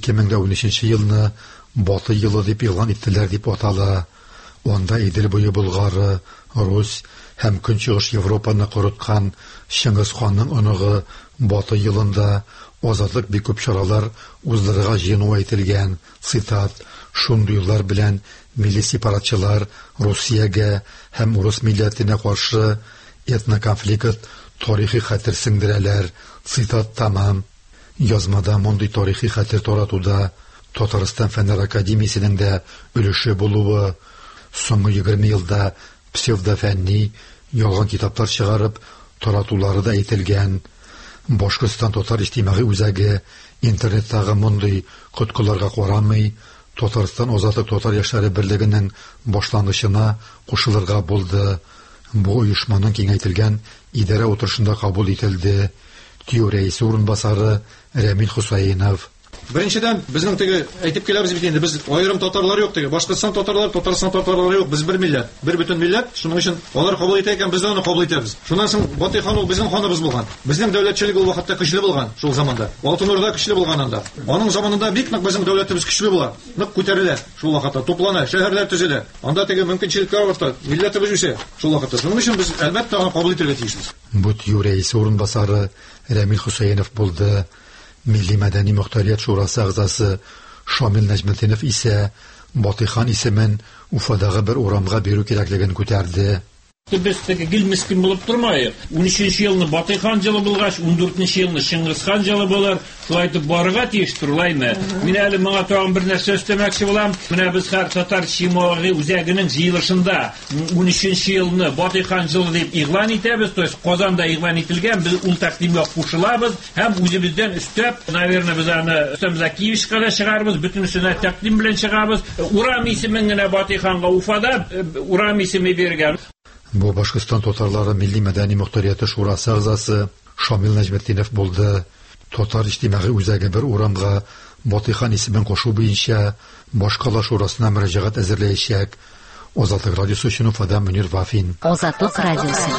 2013 елны Баты елы дип игълан иттеләр дип атала. Онда Идел буе Болгары, Рус һәм Көнчыгыш Европаны короткан Чыңгыз ханның оныгы Баты елында азатлык бик күп чаралар уздырырга җыену әйтелгән. Цитат: "Шундый юллар белән милли сепаратчылар Русиягә һәм урыс милләтенә каршы этноконфликт тарихи хәтер сеңдерәләр." Цитат тамам. Язмада мондый тарихи хәтер таратуда Татарстан Фәннәр академиясенең дә өлеше булуы, соңгы 20 елда псевдофәнни ялган китаплар чыгарып таратулары да әйтелгән. Башкортстан татар иҗтимагый үзәге интернеттагы мондый коткыларга карамый Татарстан азатлык татар яшьләре берлегенең башлангычына кушылырга булды. Бу оешманың киңәйтелгән идарә утырышында кабул ителде. ТИҮ рәисе урынбасары Рәмил Хусаинов: Беренчедән, безнең теге әйтеп киләбез бит инде, без аерым татарлар юк теге. Башкортстан татарлары, Татарстан татарлары юк. Без бер милләт, бер бөтен милләт. Шуның өчен алар кабул итә икән, без дә аны кабул итәбез. Шуннан соң Батыйхан ул безнең ханыбыз булган. Безнең дәүләтчелек ул вакытта көчле булган, шул заманда. Алтын Урда көчле булган анда. Аның заманында бик нык безнең дәүләтебез көчле була. Нык күтәрелә шул вакытта, туплана, шәһәрләр төзелә. Анда теге мөмкинчелекләр арта, милләтебез үсә шул вакытта. Шуның өчен без әлбәттә аны кабул итәргә тиешбез. Бу ТИҮ рәисе урынбасары Рәмил Хусаинов булды. Милли мәдәни мөхтәрият шурасы әгъзасы Шамил Нәҗметдинов исә Батыйхан исемен Уфадагы бер урамга бирү кирәклеген күтәрде. Без теге гел мискин булып тормайык. 13нче елны Батыйхан җылы булгач, 14нче елны Чыңгыз хан җылы булыр. Шулай дип барырга тиеш турлаймы? Мин әле моңа тагын бер нәрсә өстәмәкче булам. Менә без һәр татар җимагы үзәгенең җыелышында 13нче елны Батыйхан җылы дип игълан итәбез. То есть Казанда игълан ителгән, без ул тәкъдимгә кушылабыз һәм үзебездән өстәп, наверное, biz аны өстәмзә Киевскә дә чыгарбыз, бөтенесенә тәкъдим белән чыгабыз. Урам исемен генә Батыйханга Уфада урам исеме биргән. Бу Башкортстан татарлары милли мәдәни мөхтәрияте шурасы әгъзасы Шамил Нәҗметдинов булды. Татар иҗтимагый үзәге бер урамга Батыйхан исемен кушу буенча башкала шурасына мөрәҗәгать әзерләячәк. Азатлык радиосы өчен Уфада Мөнир Вафин. Азатлык радиосы.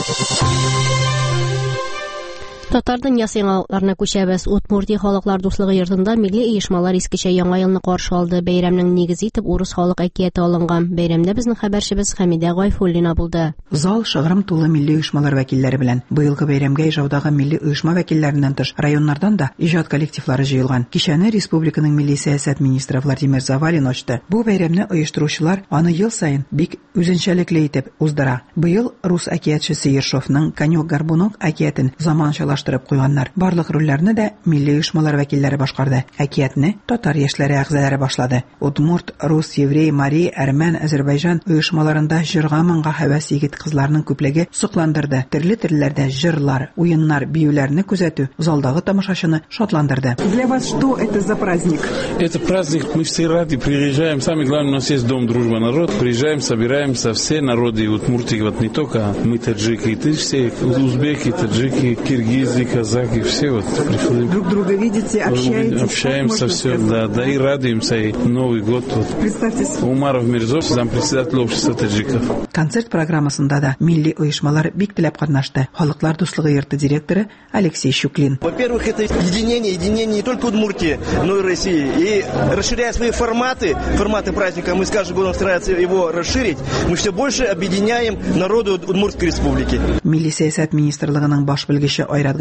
Татар дөньясы яңалыкларына күчәбез. Удмуртия халыклар дуслыгы йортында милли оешмалар искечә яңа елны каршы алды. Бәйрәмнең нигезе итеп урыс халык әкияте алынган. Бәйрәмдә безнең хәбәрчебез Хәмидә Гайфуллина булды. Зал шыгрым тулы милли оешмалар вәкилләре белән. Быелгы бәйрәмгә ижаудагы милли оешма вәкилләреннән тыш районнардан да иҗат коллективлары җыелган. Кичәне республиканың милли сәясәт министры Владимир Завалин ачты. Бу бәйрәмне оештыручылар аны ел саен бик үзенчәлекле итеп уздыра. Быел рус әкиятчесе Ершовның Конек-Горбунок әкиятен заманчалаштырып куйганнар. Барлык рольләрне дә милли оешмалар вәкилләре башкарды. Әкиятне татар яшьләре әгъзалары башлады. Удмурт, рус, еврей, мари, әрмән, Азәрбайҗан оешмаларында җырга моңга һәвәс егет кызларның күплеге сокландырды. Төрле телләрдә җырлар, уеннар, биюләрне күзәтү залдагы тамашачыны шатландырды. Для вас что это за праздник? Это праздник, мы все рады, приезжаем. Самое главное, у нас есть Дом Дружба Народ. Приезжаем, собираемся, все народы, Удмуртии, вот не только мы таджики, ты все, узбеки, таджики, киргизы, казахи, все вот приходим. Друг друга видите, общаетесь? Общаемся, все, да, и радуемся, и Новый год. Вот. Представьтесь. Умаров Мирзов, зампредседатель общества таджиков. Концерт программасында да милли оешмалар бик теләп катнашты. Халыклар дуслыгы йорты директоры Алексей Щуклин. Во-первых, это единение не только Удмуртии, но и России. И расширяя свои форматы праздника, мы с каждым годом стараемся его расширить, мы все больше объединяем народы Удмуртской республики. Милли сәясәт министрлыгының баш белгече Айрат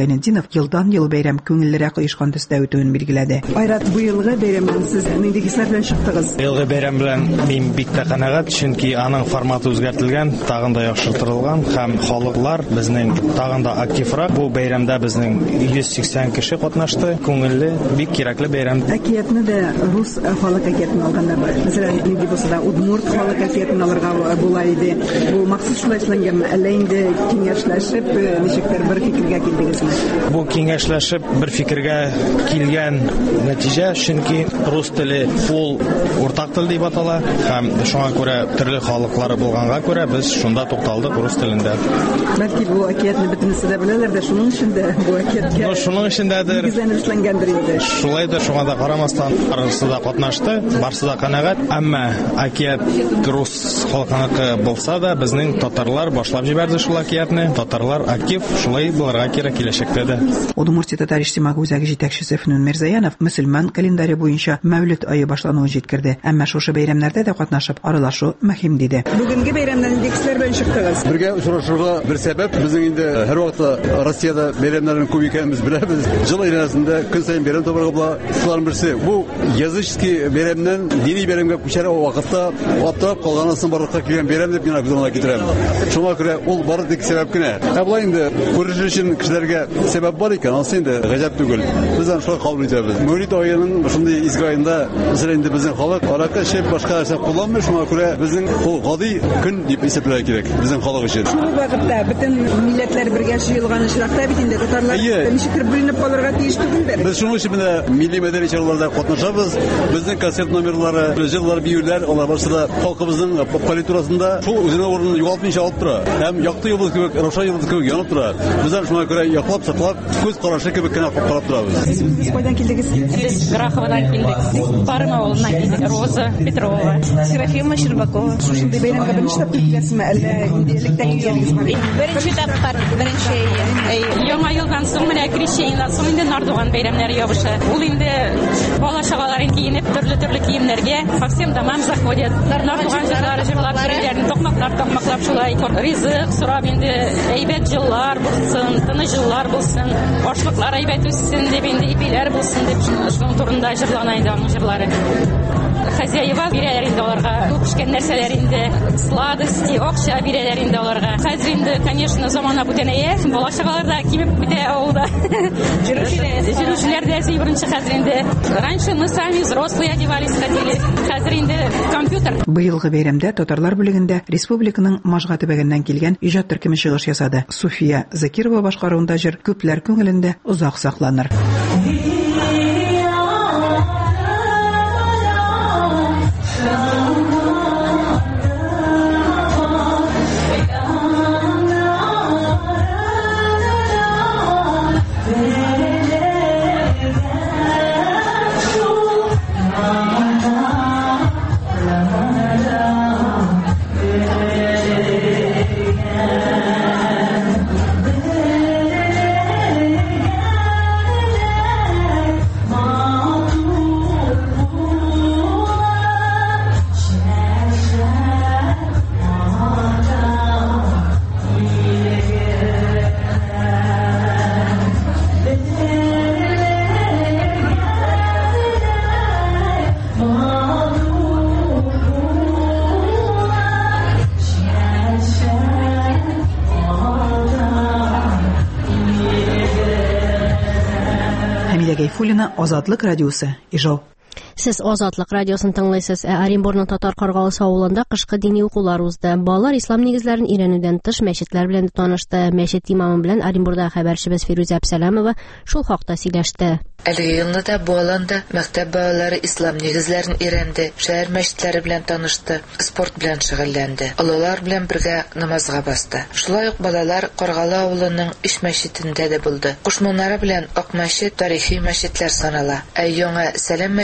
Зайнетдинов елдан-ел бәйрәм күңеллерәк оешкан төстә үтүен билгеләде. Айрат, бу елгы бәйрәмнән сез нинди хисләр белән чыктыгыз? Елгы бәйрәм белән мин бик тә канәгать, чөнки аның форматы үзгәртелгән, тагын да яхшыртылган һәм халыклар безнең тагын да активрак. Бу бәйрәмдә безнең 180 кеше катнашты. Күңелле, бик кирәкле бәйрәм. Әкиятне дә рус халык әкиятен алганнар бар. Мәсәлән, нинди булса да удмурт халык әкиятен алырга була иде. Бу махсус шулай эшләнгәнме? Әллә инде киңәшләшеп, ничектер бер фикергә килдегезме? Бу киңәшләшеп бер фикергә килгән нәтиҗә, чөнки рус теле ул уртак тел дип атала һәм шуңа күрә төрле халыклары булганга күрә без шунда тукталдык рус телендә. Бәлки бу әкиятне бөтенесе дә беләләр дә, шуның өчен дә бу әкияткә шуның өчендәдер. Эшләнгәндер инде. Шулай да шуңа да карамастан арасы да катнашты, барсы да канәгать, әмма әкият рус халкыныкы булса да безнең татарлар башлап җибәрде шул әкиятне. Татарлар актив, шулай булырга кирәк киләчәктә дә. Удмуртия татар иҗтимагый үзәге җитәкчесе Фнун Мирзаянов мөселман календаре буенча Мәүлид ае башлануын җиткерде. Әмма шушы бәйрәмнәрдә дә катнашып аралашу мөһим диде. Бүгенге бәйрәмнән нинди хисләр белән чыктыгыз? Бергә очрашырга бер сәбәп, безнең инде һәр вакытта Россиядә бәйрәмнәрнең күп икәнен без беләбез. Җыл әйләнәсендә көн саен бәйрәм табарга була. Шуларның берсе бу языческий бәйрәмнән дини бәйрәмгә күчәрә вакытта аптырап калганнан соң барлыкка килгән бәйрәм дип генә без аны китерәбез. Шуңа күрә ул бары тик сәбәп кенә. Ә булай инде күреше өчен кешеләргә сәбәп бар икән, анысы инде гаҗәп түгел. Без аны шулай кабул итәбез. Мәүлид аеның шундый изге аенда мәсәлән инде безнең халык аракы эчеп башка нәрсә кулланмый, шуңа күрә безнең ул гади көн дип исәпләргә кирәк безнең халык өчен. Шул вакытта бөтен милләтләр бергә җыелган очракта бит инде татарлар ничектер бүленеп калырга тиеш түгелдер. Без шуның өчен менә милли мәдәни чараларда катнашабыз. Безнең концерт номерлары, җырлар, биюләр, алар барысы халкыбызның политурасында шул үзенең урынын югалтмыйча алып тора. Һәм якты йолдыз кебек, равшан йолдыз кебек янып тора. Без шуңа күрә яклап, саклап, күз карашы кебек кенә карап торабыз. Сез кайдан килдегез? Без Граховадан килдек. Барма авылыннан килдек. Роза Петрова, Серафима Щербакова. Шушындай бәйрәмгә беренче тапкыр килгәнсезме, әллә инде электә килгәнсезме? Беренче тапкыр, Яңа елдан соң менә крещениедән соң инде Нардуган бәйрәмнәре ябыша. Ул инде бала-чагаларын киенеп, төрле киемнәргә, совсем домам заходят. Нардуган җырлары җырлап, биредән токмаклап шулай. Ризык сорап инде әйбәт җыллар булсын, тыныч җыллар булсын, ашлыклар әйбәт үссен дип инде ипиләр булсын дип шуның турында җырлана инде аның җырлары. Хозяева бирәләр инде аларга, күп пешкән нәрсәләр инде, сладости, акча бирәләр инде аларга. Хәзер инде, конечно, замана бүтәнәя, бала-чагалар да кимеп бетә авылда. Җыручылар да беренче хәзер инде. Раньше мы сами взрослые одевались, ходили. Хәзер инде компьютер. Быелгы бәйрәмдә татарлар бүлегендә республиканың Можга төбәгеннән килгән иҗат төркеме чыгыш ясады. Суфия Закирова башкаруында җыр күпләр күңелендә узак сакланыр. Азатлык радиосы, Ижау. Сез Азатлык радиосын тыңлайсыз. Оренбургның Татар Каргалысы авылында кышкы дини укулар узды. Балалар ислам нигезләрен өйрәнүдән тыш мәчетләр белән танышты. Мәчет имамы белән Оренбургда хәбәрчебез Фируза Әбсәләмова шул хакта сөйләште. Әлеге елны да бу аланда мәктәп балалары ислам нигезләрен өйрәнде, шәһәр мәчетләре белән танышты, спорт белән шөгыльләнде. Алалар белән бергә намазга басты. Шулай ук балалар Каргалы авылының 3 мәчетендә дә булды. Кушманнары белән Ак мәчет тарихи мәчетләр санала. Яңа Сәлам мәчете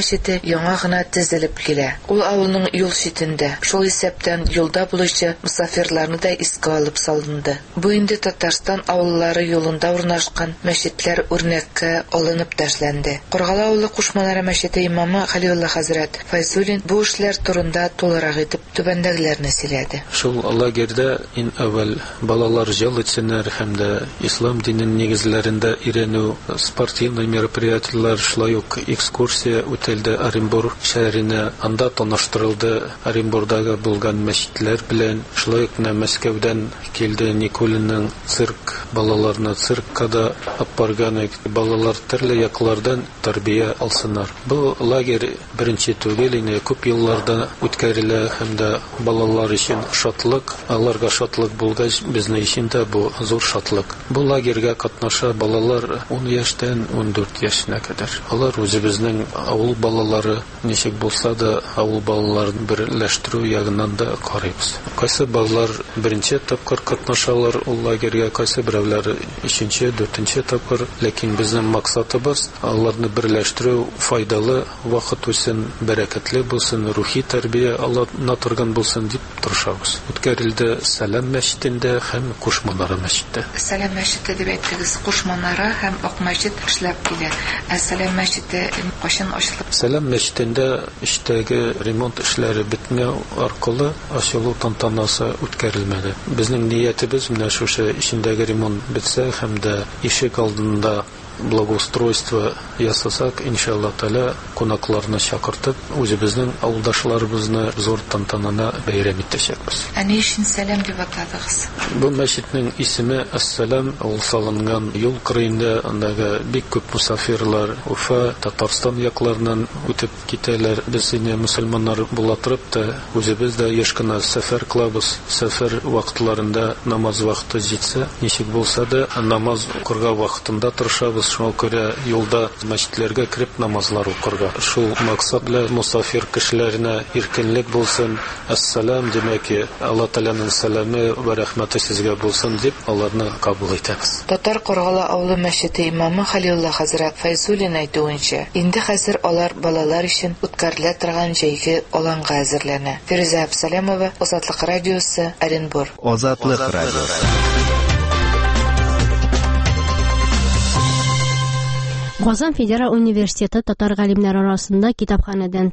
яңа гына төзелеп килә. Ул авылның юл читендә. Шул исәптән юлда булучы мусафирларны да искә алып салынды. Бу инде Татарстан авыллары юлында урнашкан мәчетләр үрнәккә алынып ташланды. Коргала авылы Кушманара мәчете имамы Халилулла хәзрәт Файзуллин бу эшләр турында тулырак итеп түбәндәгеләрне сөйләде. Шул лагерьдә ин авыл балалар җыл итсеннәр һәм дә ислам динен нигезләрендә өйрәнү спортивный мероприятиеләр, шулай ук экскурсия үтелде Оренбур шәһәренә. Анда таныштырылды Оренбурдагы булган мәчетләр белән. Шулай ук Мәскәүдән килде Никулинның цирк балаларны циркка да апарган. Балалар төрле яклардан тәрбия алсыннар. Бу лагерь беренче түгел, инде күп елларда үткәрелә һәм дә балалар өчен шатлык, аларга шатлык булгач, безнең өчен дә бу зур шатлык. Бу лагерьгә катнаша балалар 10 яшьтән 14 яшенә кадәр. Алар үзебезнең авыл балалары, ничек булса да авыл балаларын берләштерү ягыннан да карыйбыз. Кайсы балалар беренче тапкыр катнашалар ул лагерьгә, кайсы берәүләр 3-нче, 4-нче тапкыр. Ләкин безнең максатыбыз аларны берләштерү, файдалы вакыт үсен, бәрәкәтле булсын, рухи тәрбия алына торган булсын дип тырышабыз. Үткәрелде Сәлам мәчетендә һәм Кушманара мәчетендә. Сәлам мәчете дип әйттегез, Кушманара һәм Ак мәчет эшләп килә. Сәлам мәчете кашын ачылып? Сәлам мәчетендә эштәге ремонт эшләре бетмәү аркылы ачылу тантанасы үткәрелмәде. Безнең ниятебез менә шушы эчендәге ремонт бетсә һәм дә ишек алдында благоустройство ясасак, иншаллах тәала кунакларны чакыртып, үзебезнең авылдашларыбызны зур тантананы бәйрәм итәчәкбез. Ни өчен Сәлам дип атадыгыз? Бу мәчетнең исеме Әс-Сәлам, ул салынган юл кырыенда, андагы бик күп мусафирлар Уфа, Татарстан якларыннан үтеп китәләр. Без инде мусульманнар була торып та, үзебез дә яшь кына сәфәр кылабыз. Сәфәр вакытларында намаз вакыты җитсә, ничек булса да намаз укырга вакытында тырышабыз. Шуңа күрә юлда мәчетләргә кирип намазлар укырга. Шул максат белән мусафир кешеләренә иркенлек булсын, Әс-Сәлам димәк, Алла Тәгаләнең сәламе ва рәхмәте сезгә булсын дип аларны кабул итәбез. Татар Коргала авылы мәчете имамы Халилулла хәзрәт Файзуллин әйтүенчә, инде хәзер алар балалар өчен үткәрелә торган җәйге аланга әзерләнә. Фируза Абсалямова, Азатлык радиосы, Оренбур. Азатлык радиосы. Казан Федераль университеты татар галимнәре арасында китапханәдән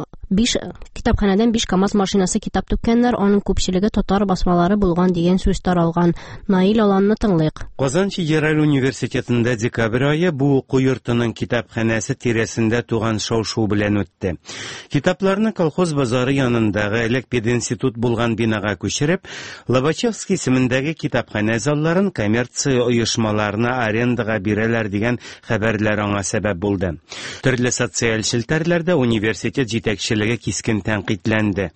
5 КАМАЗ машинасы китап түккәннәр, аның күпчелеге татар басмалары булган дигән сүз таралган. Наил Аланны тыңлыйк. Казан Федераль университетында декабрь айы бу уку йортының китапханәсе тирәсендә туган шау-шу белән үтте. Китапларны колхоз базары янындагы элек пединститут булган бинага күчереп, Лобачевский исемендәге китапханә залларын коммерция оешмаларына арендага бирәләр дигән хәбәрләр аңа сәбәп булды. Төрле социаль челтәрләрдә университет җитәкчелеге кискен тәнкыйтьләнде.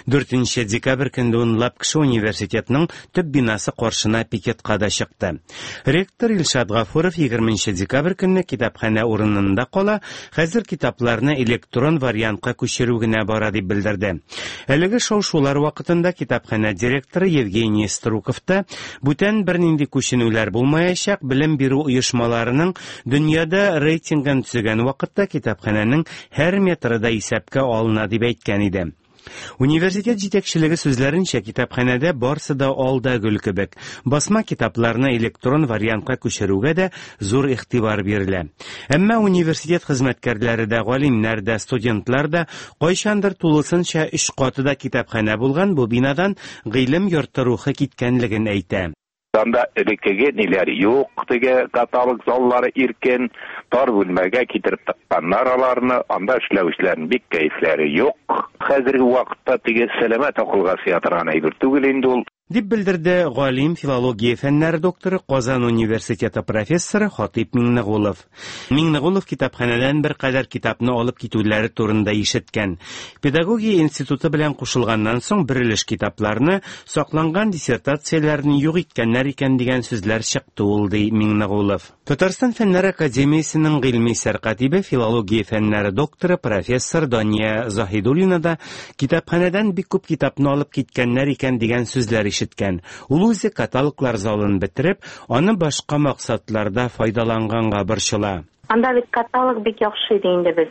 4 декабрь көндә унлап кеше университетның төп бинасы каршына пикетка да чыкты. Ректор Илшат Гафуров 20 декабрь көнне китапханә урынында кала, хәзер китапларны электрон вариантка күчерү генә бара дип белдерде. Әлеге шау-шулар вакытында китапханә директоры Евгений Струковта бүтән бернинди күченүләр булмаячак, билем бирү оешмаларының дөньяда рейтингын төзегән вакытта китапханәнең һәр метры да исәпкә алына дип әйткән иде. Университет җитәкчелеге сүзләренчә, китапханәдә барсы да алда гөл кебек. Басма китапларны электрон вариантка күчерүгә дә зур игътибар бирелә. Әмма университет хезмәткәрләре дә, галимнәр дә, студентлар да кайчандыр тулысынча 3 катыда китапханә булган бу бинадан гыйлем йорты рухы киткәнлеген әйтә. Анда элеккеге ниләр юк, теге каталог заллары иркен, тар бүлмәгә китереп тыкканнар аларны, анда эшләүчеләрнең бик кәефләре юк. Хәзерге вакытта теге сәламәт акылга сыя торган әйбер түгел инде ул. Дип белдерде галим, филология фәннәре докторы, Казан университеты профессоры Хатип Миңнегулов. Миңнегулов китапханәдән бер кадәр китапны алып китүләре турында ишеткән. Педагогия институты белән кушылганнан соң берилеш китапларны, сакланган диссертацияләрне юк иткәннәр икән дигән сүзләр чыкты ул, ди Миңнегулов. Татарстан фәннәре академиясенең гыйльми сәркатибе, филология фәннәре докторы, профессор Дания Заһидуллина да китапханәдән бик күп китапны алып киткәннәр икән дигән сүзләр ишеткән. Ул үзе каталоглар залын бетереп, аны башка максатларда файдаланганга борчыла. Анда бит каталог бик яхшы иде инде безнең.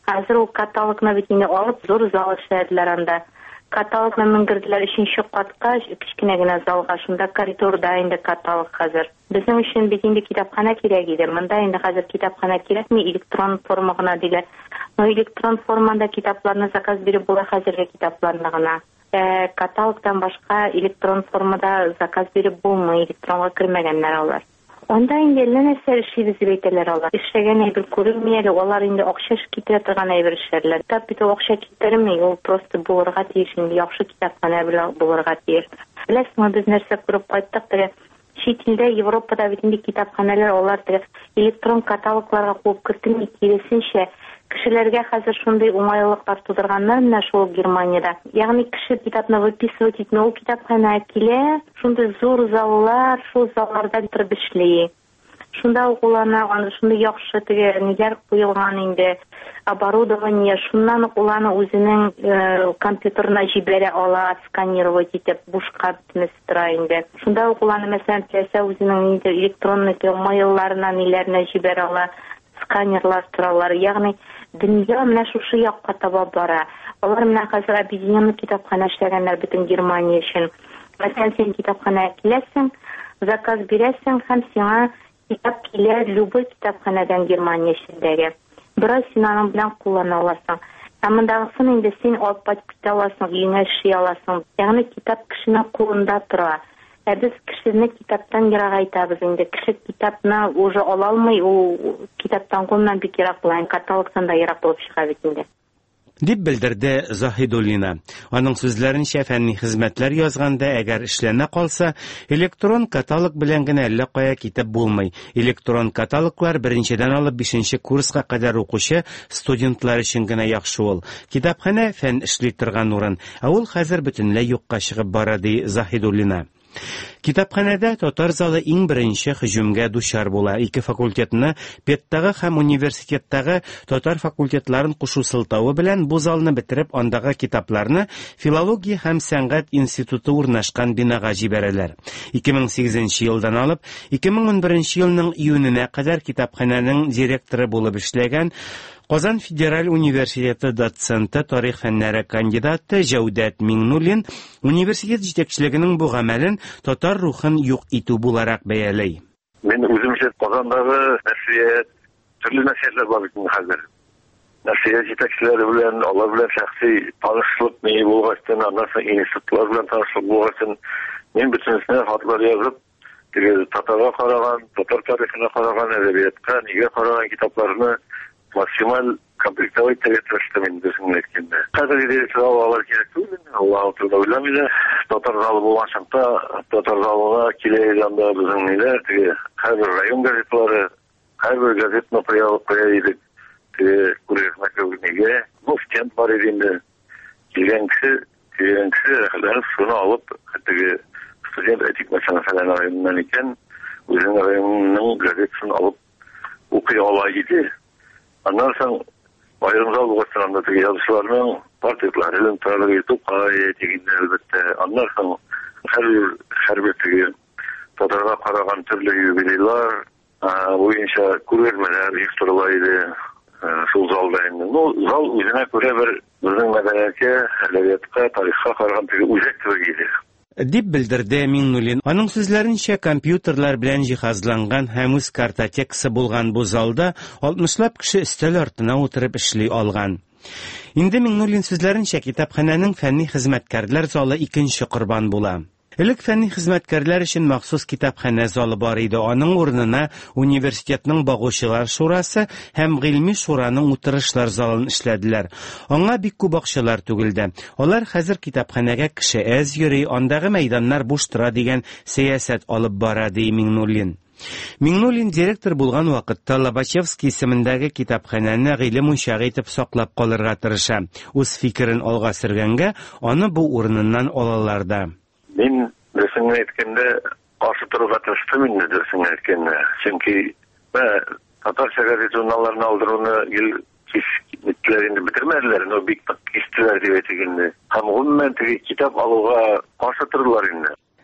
Хәзер ул каталогны бит инде алып зур зал эшләделәр анда. Каталогны менгерделәр 3нче катка, кичкенә генә залга, шунда коридорда инде каталог хәзер. Безнең өчен бит инде китапханә кирәк иде. Монда инде хәзер китапханә кирәкми, электрон форма гына диләр. Но электрон формада китапларны заказ биреп була хәзерге китапларны гына. Каталогтан башка электрон формада заказ биреп булмый, электронга кермәгәннәр алар. Анда инде нәрсә эшлибез дип әйтәләр алар. Эшләгән әйбер күренми әле, алар инде акча китерә торган әйбер эшләрләр. Китап бит акча китерми, ул просто булырга тиеш, инде яхшы китапханә белән булырга тиеш. Беләсеңме, без нәрсә күреп кайттык теге чит илдә, Европада бит инде китапханәләр алар теге электрон каталогларга куып кертми, киресенчә кешеләргә хәзер шундый уңайлыклар тудырганнар менә шул Германиядә. Ягъни кеше китапны выписывать итне, ул китапханә килә, шундый зур заллар, шул залларда торып эшли. Шунда укулана, аны шундый яхшы теге ниләр куелган инде, оборудование, шуннан укуланы үзенең компьютерына җибәрә ала, сканировать итеп, бушка битмәс тора инде. Шунда укуланы мәсәлән теләсә үзенең инде электронный мейлларына, ниләренә җибәрә ала, сканерлар торалар. Ягъни дөнья менә шушы якка таба бара. Алар менә хәзер объединенный китапханә эшләгәннәр бөтен Германия өчен. Мәсәлән, син китапханәгә киләсең, заказ бирәсең һәм сиңа китап килә любой китапханәдән Германия эчендәге. Бераз син аның белән куллана аласың. Ә мондагысын инде син алып китә аласың, өеңә эшли аласың. Ягъни китап кешенең кулында тора. Без кешене китаптан ерак әйтәбез инде. Кеше китапны уже ала алмый, ул китаптан гомумән бик ерак була, каталогтан да ерак булып чыга бит инде. Дип белдерде Заһидуллина. Аның сүзләренчә, фәнни хезмәтләр язганда әгәр эшләнә калса, электрон каталог белән генә әллә кая китеп булмый. Электрон каталоглар беренчедән алып 5нче курска кадәр укучы студентлар өчен генә яхшы ул. Китапханә фән эшли торган урын, ә ул хәзер бөтенләй юкка чыгып бара, ди Заһидуллина. Китапханәдә татар залы иң беренче һөҗүмгә дучар була. Ике факультетны, Петтагы һәм университеттагы татар факультетларын кушу сылтавы белән бу залны бетереп, андагы китапларны филология һәм сәнгать институты урнашкан бинага җибәрәләр. 2008 елдан алып 2011 елның июненә кадәр китапханәнең директоры булып эшләгән Казан Федераль университеты доценты, тарих фәннәре кандидаты Җәүдәт Миңнуллин университет җитәкчелегенең бу гамәлен татар рухын юк итү буларак бәялый. Мен үземчә Казандагы нәшрият, төрле нәшриятлар бар бит хәзер. Нәшрият җитәкчеләре белән, алар белән шәхси танышлык мие булгачтан, аннан соң институтлар белән танышлык булгачтан, мен бөтенесенә хатлар язып, татарга караган, татар тарихына караган, әдәбиятка, нигә караган китапларны максималь комплектовать тәрәфтәштем инде безнең әйткәндә. Хәзер директор алалар кирәк түгел, Аллаһу Тәгалә уйламыйды. Татар залы булган чакта, татар залына килә янда безнең ниләр, теге һәр район газетлары, һәр газетны приялып куя идек. Теге күрәзмәкәүнегә, бу стенд бар иде инде. Килгән кеше хәлләр шуны алып, теге студент этик мәсьәләсен районнан икән, үзенең районның газетасын алып укый ала иде. Аннан соң айрым зал булгачтан теге язучыларның портретларын таралып итеп дигәндә әлбәттә. Аннан соң һәр теге татарга караган төрле юбилейлар буенча күргәзмәләр оештырыла иде шул залда инде. Зал үзенә күрә бер безнең мәдәниятка, әдәбиятка, тарихка караган теге үзәк кебек иде. Дип белдерде Миңнуллин. Аның сүзләренчә, компьютерлар белән җиһазланган һәм үз картотекасы булган бу залда 60лап кеше өстәл артына утырып эшли алган. Инде Миңнуллин сүзләренчә, китапханәнең фәнни хезмәткәрләр залы икенче корбан була. Элек фәнни хезмәткәрләр өчен махсус китапханә залы бар иде. Аның урынына университетның багучылар шурасы һәм гыйльми шураның утырышлар залын эшләделәр. Аңа бик күп акчалар түгелде. Алар хәзер китапханәгә кеше әз йөри, андагы мәйданнар буш тора дигән сәясәт алып бара, ди Миңнуллин. Миңнуллин директор булган вакытта Лобачевский исемендәге китапханәне гыйлем учагы итеп саклап калырга тырыша. Үз фикерен алга сөргәнгә, аны бу урыныннан алалар да. Мин дөресен әйткәндә каршы торырга тырыштым инде дөресен әйткәндә. Чөнки татарча газет журналларын алдыруны кичкиләр инде битермәделәр, но бик кистеләр дип әйтгәндә. Һәм гомумән теге китап алуга каршы тордылар инде.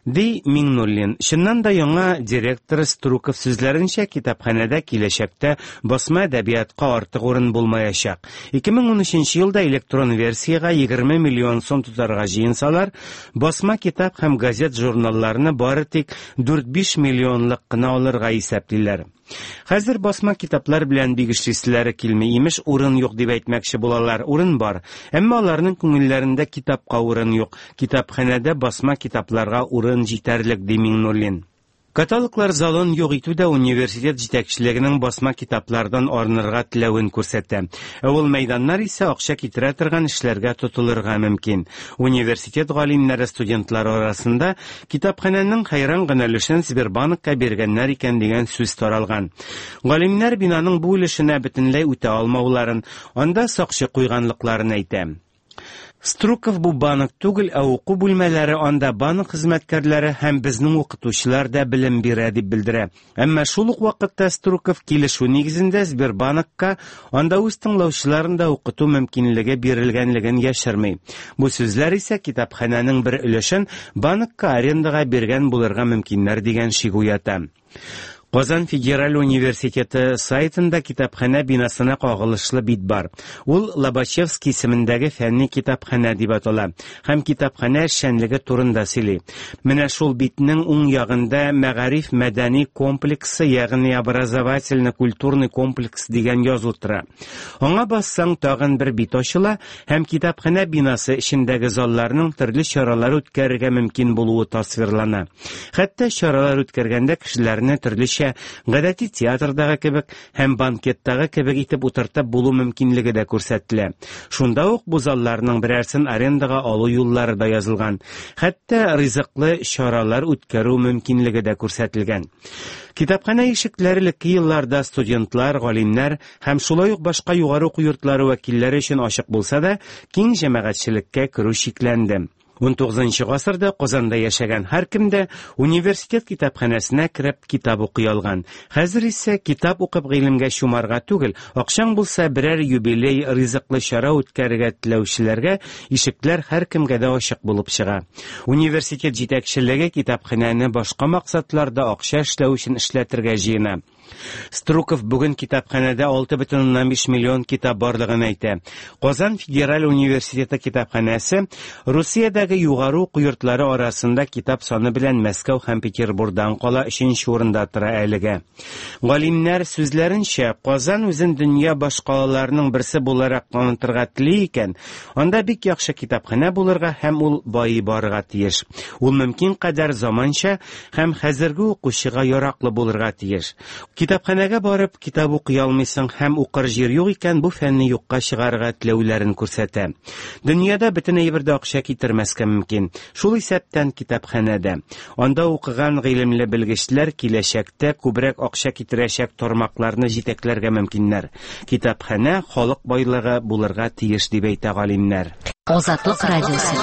Ди Миңнуллин. Шуннан да яңа директор Струков сүзләренчә, китапханәдә киләчәктә басма әдәбиятка артык урын булмаячак. 2013 елда электрон версияга 20 миллион сум тутарга җыенсалар, басма китап һәм газет журналларны бары тик 4-5 миллионлык кына алырга исәплиләр. Хәзер басма китаплар белән бик эшлиселәре килми, имеш урын юк дип әйтмәкче булалар. Урын бар, әмма аларның күңелләрендә китапка урын юк. Китапханәдә басма китапларга урын җитәрлек, ди Миңнуллин. Каталоглар залын юк итү дә университет җитәкчелегенең басма китаплардан арынырга теләвен күрсәтә. Ул мәйданнар исә акча китерә торган эшләргә тотылырга мөмкин. Университет галимнәре студентлар арасында китапханәнең хәйран гына өлешен Сбербанкка биргәннәр икән дигән сүз таралган. Галимнәр бинаның бу өлешенә бөтенләй үтә алмауларын, анда сакчы куйганлыкларын әйтә. Струков бу банк түгел, уку бүлмәләре анда банк хезмәткәрләре һәм безнең укытучылар да белем бирә дип белдерә. Әмма шул ук вакытта Струков килешү нигезендә Сбербанкка анда үз тыңлаучыларын да укыту мөмкинлеге бирелгәнлеген яшерми. Бу сүзләр исә китапханәнең бер өлешен банкка арендага биргән булырга мөмкиннәр дигән шик уята. Казан Федераль университеты сайтында китапханә бинасына кагылышлы бит бар. Ул Лобачевский исемендәге фәнни китапханә дип атала. Һәм китапханә эшчәнлеге турында сөйли. Менә шул битнең уң ягында мәгариф мәдәни комплексы, ягъни образовательно-культурный комплекс дигән язу тора. Аңа бассаң тагын бер бит ачыла һәм китапханә бинасы эчендәге залларның төрле чаралар үткәрергә мөмкин булуы тасвирлана. Хәтта чаралар үткәргәндә кешеләрне төрле гадәти театрдагы кебек һәм банкеттагы кебек итеп утыртып булу мөмкинлеге дә күрсәтелә. Шунда ук бу залларның берәрсен арендага алу юллары да язылган. Хәтта ризыклы чаралар үткәрү мөмкинлеге дә күрсәтелгән. Китапханә ишекләре элекке елларда студентлар, галимнәр һәм шулай ук башка югары уку йортлары вәкилләре өчен ачык булса да, киң җәмәгатьчелеккә керү шикләнде. 19 гасырда Казанда яшәгән һәркем дә университет китапханәсенә кереп китап укый алган. Хәзер исә китап укып гыйлемгә чумарга түгел, акчаң булса берәр юбилей, ризыклы чара үткәрергә теләүчеләргә ишекләр һәркемгә дә ачык булып чыга. Университет җитәкчелеге китапханәне башка максатларда акча эшләү өчен эшләтергә җыена. Струков бүген китапханәдә 6,5 миллион китап барлыгын әйтә. Казан Федераль университеты китапханәсе Русиядәге югары уку йортлары арасында китап саны белән Мәскәү һәм Петербургдан кала 3нче урында тора әлегә. Галимнәр сүзләренчә, Казан үзен дөнья башкалаларының берсе буларак танытырга тели икән, анда бик яхшы китапханә булырга һәм ул байый барырга тиеш. Ул мөмкин кадәр заманча һәм хәзерге укучыга яраклы булырга тиеш. Китапханәгә барып китап укый алмыйсың һәм укыр җир юк икән, бу фәнне юкка чыгарырга теләүләрен күрсәтә. Дөньяда бөтен әйбердә акча китермәскә мөмкин. Шул исәптән китапханәдә. Анда укыган гыйлемле белгечләр киләчәктә күбрәк акча китерәчәк тармакларны җитәкләргә мөмкиннәр. Китапханә халык байлыгы булырга тиеш дип әйтә галимнәр. Азатлык радиосы.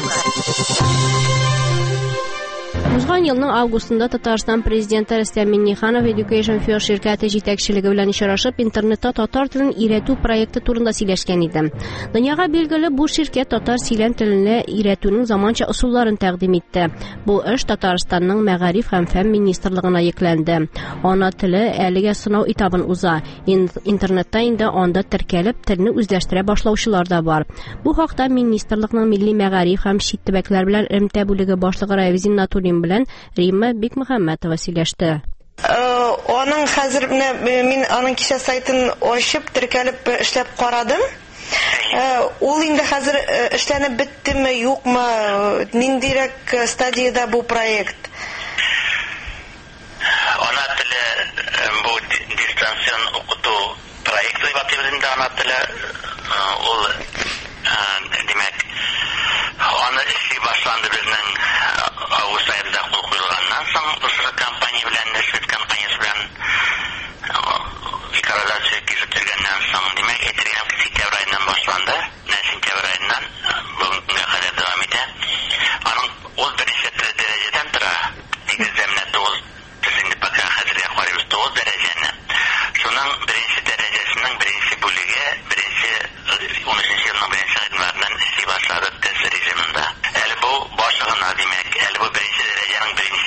Узган елның августында Татарстан президенты Рөстәм Миңнеханов Education First ширкәте җитәкчелеге белән очрашып, интернетта татар телен өйрәтү проекты турында сөйләшкән иде. Дөньяга билгеле бу ширкәт татар сөйләм теленә өйрәтүнең заманча усулларын тәкъдим итте. Бу эш Татарстанның Мәгариф һәм фән министрлыгына йөкләнде. Ана теле әлегә сынау этабын уза. Интернетта инде анда теркәлеп телне үзләштерә башлаучылар да бар. Бу хакта министрлыкның милли мәгариф һәм чит төбәкләр белән элемтә бүлеге башлыгы Равизин Натурин белән Римма Бикмөхәммәтова сөйләште. Аның хәзер мин аның кичә сайтын ачып теркәлеп эшләп карадым. Ул инде хәзер эшләнеп биттеме, юкмы, ниндирәк стадиядә бу проект? Ана теле бу дистанцион укыту проекты дип атыйлар ана теле. Ул димәк аны эшли башланды безнең август аенда кул куелганнан соң бу компания белән нәшрит компаниясе белән икарадация киҗитергәннән соң димәк сентябрь аеннан башланды. Сентябрь аеннан бүгенгә кадәр дәвам итә. Аның ул беренче дәрәҗәдән тора. Нигездә 9 төзенде пока хәзергә карыйбыз 9 дәрәҗәне. Шуның беренче дәрәҗәсенең беренче бүлеге беренче 13 елның беренче аеннан эшли башлады тест режимында. Әле бу башлыгына димәк, әле бу беренче дәрәҗәнең беренче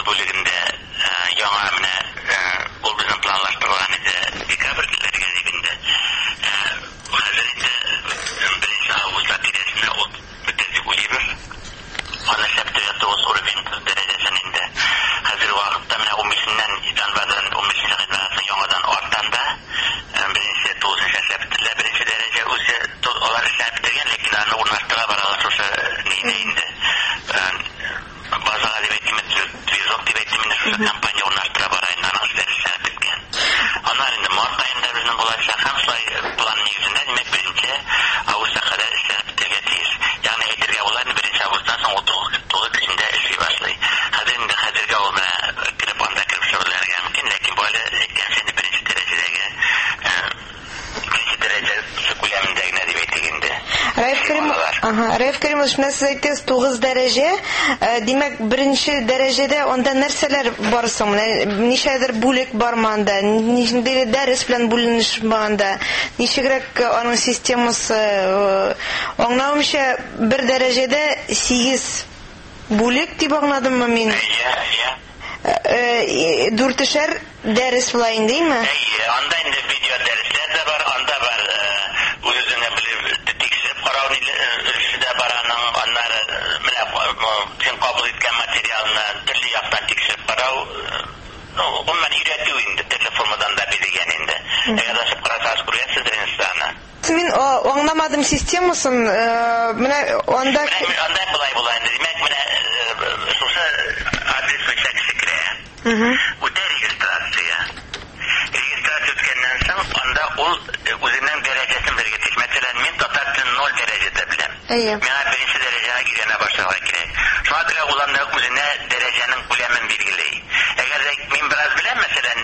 бүлегендә яңа менә ул безнең планлаштырылган иде декабрь тәртибендә. Хәзер инде 1 август тирәсендә ул бетәчәк уйлыйбыз. Аны сәптәгә 9 уровень дәрәҗәсен инде. Хәзер вакытта менә 15-нән январьдан 15-нән яңадан арттанда 9-нчы сәптәлә 1-нче дәрәҗә үзе алар сәптәгән, ләкин аны урнаштыра баралар шушы инде. Базага дип әйтим, движок дип әйтим, шушы компания урнаштыра бара инде, аның эшләре эшләнеп беткән. Аннан инде март аенда безнең булачак һәм шулай план нигезендә, димәк 1 августка кадәр эшләнеп бетергә тиеш. Ягъни әйтергә була, 1 августтан соң 9 көндә эшли башлый. Хәзергә ул менә килеп анда кирип шөгыльләнергә мөмкин, ләкин бу әле әйткәнчә 1-нче дәрәҗәдәге күләмендә генә дип әйтик инде. Раиф Кәримович, менә сез әйттегез 9 дәрәҗә. Димәк, 1-нче дәрәҗәдә анда нәрсәләр бар соң? Ничәдер бүлек бармы анда? Ничәдер дәрес белән бүленеш бар анда? Ничегрәк аның системасы? Аңлавымча, 1 дәрәҗәдә 8 бүлек дип аңладыммы мин? 4-шәр дәрес була инде, инме? Анда инде видео дәресләр дә бар, анда бар үзенә белеп тикшереп карау өлеше бар аның, аннары менә сен кабул иткән материалны төрле яктан тикшереп карау, гомумән өйрәтү инде, төрле формадан да биргән инде. Әгәр ачып карасагыз күрәсездер инсаны. Мин аңламадым системасын, менә анда булай инде. Димәк, менә шушы адрес үчәкче керә. Үтә регистрация үткәннән соң анда ул үзенең дәрәҗәсен белергә тиеш. Мәсәлән, мин татар телен 0 дәрәҗәдә беләм. Миңа 1-нче дәрәҗәгә килгәнә башларга кирәк. Шуңа күрә ул анда үзенә дәрәҗәнең күләмен билгеләй. Әгәр мин бераз беләм, мәсәлән,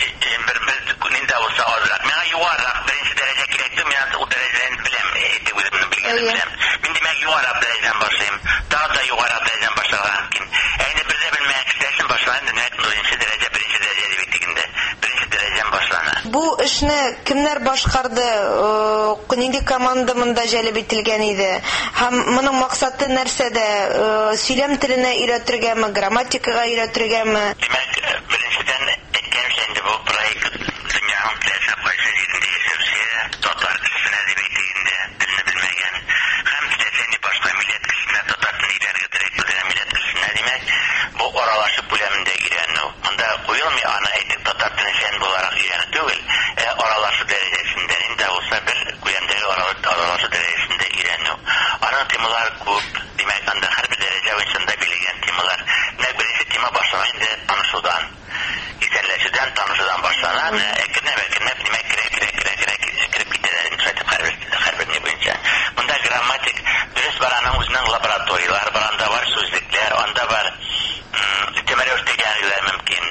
нинди булса азрак, миңа югарырак 1-нче дәрәҗә кирәк, мин ул дәрәҗәне беләм, үземне белгәнем. Мин димәк югарырак дәрәҗәдән башлыйм, тагы да югарырак дәрәҗәдән башларга мөмкин. Әйне бердә белмәгән кешеләр башланган, 1-нче дәрәҗә, 1-нче дәрәҗә дип әйтгәндә, 1-нче дәрәҗәдән башлана. Бу эшне кемнәр башкарды? Нинди команда монда җәлеп ителгән иде? Һәм моның максаты нәрсәдә? Сөйләм теленә өйрәтергәме, грамматикага өйрәтергәме? Димәк, беренчедән әйткәнчә инде бу проект дөньяның теләсә кайсы җирендә яшәүче татар кешесенә дип әйтгәндә, телне белмәгән һәм теләсә башка милләт кешесенә татар телен өйрәнергә кирәк булган милләт кешесенә, димәк, бу аралашып күләмендә өйрәнү. Монда куелмый, аны әйтеп татар телен фән буларак өйрәнү түгел, аралашу дәрәҗәсендә инде булса бер күләмдәге аралашу дәрәҗәсендә өйрәнү. Аның темалары күп, димәк, анда һәр бер дәрәҗә буенча белгән темалар. Менә 1-нче тема башлана инде танышудан, исәнләшүдән, танышудан башлана, әкренләп, димәк, кирәк китәләр инде һәр бер буенча. Монда грамматик дөрес бар, аның үзенең лабораториялар бар, анда бар сүзлекләр, анда бар темалар тегәнләр мөмкин.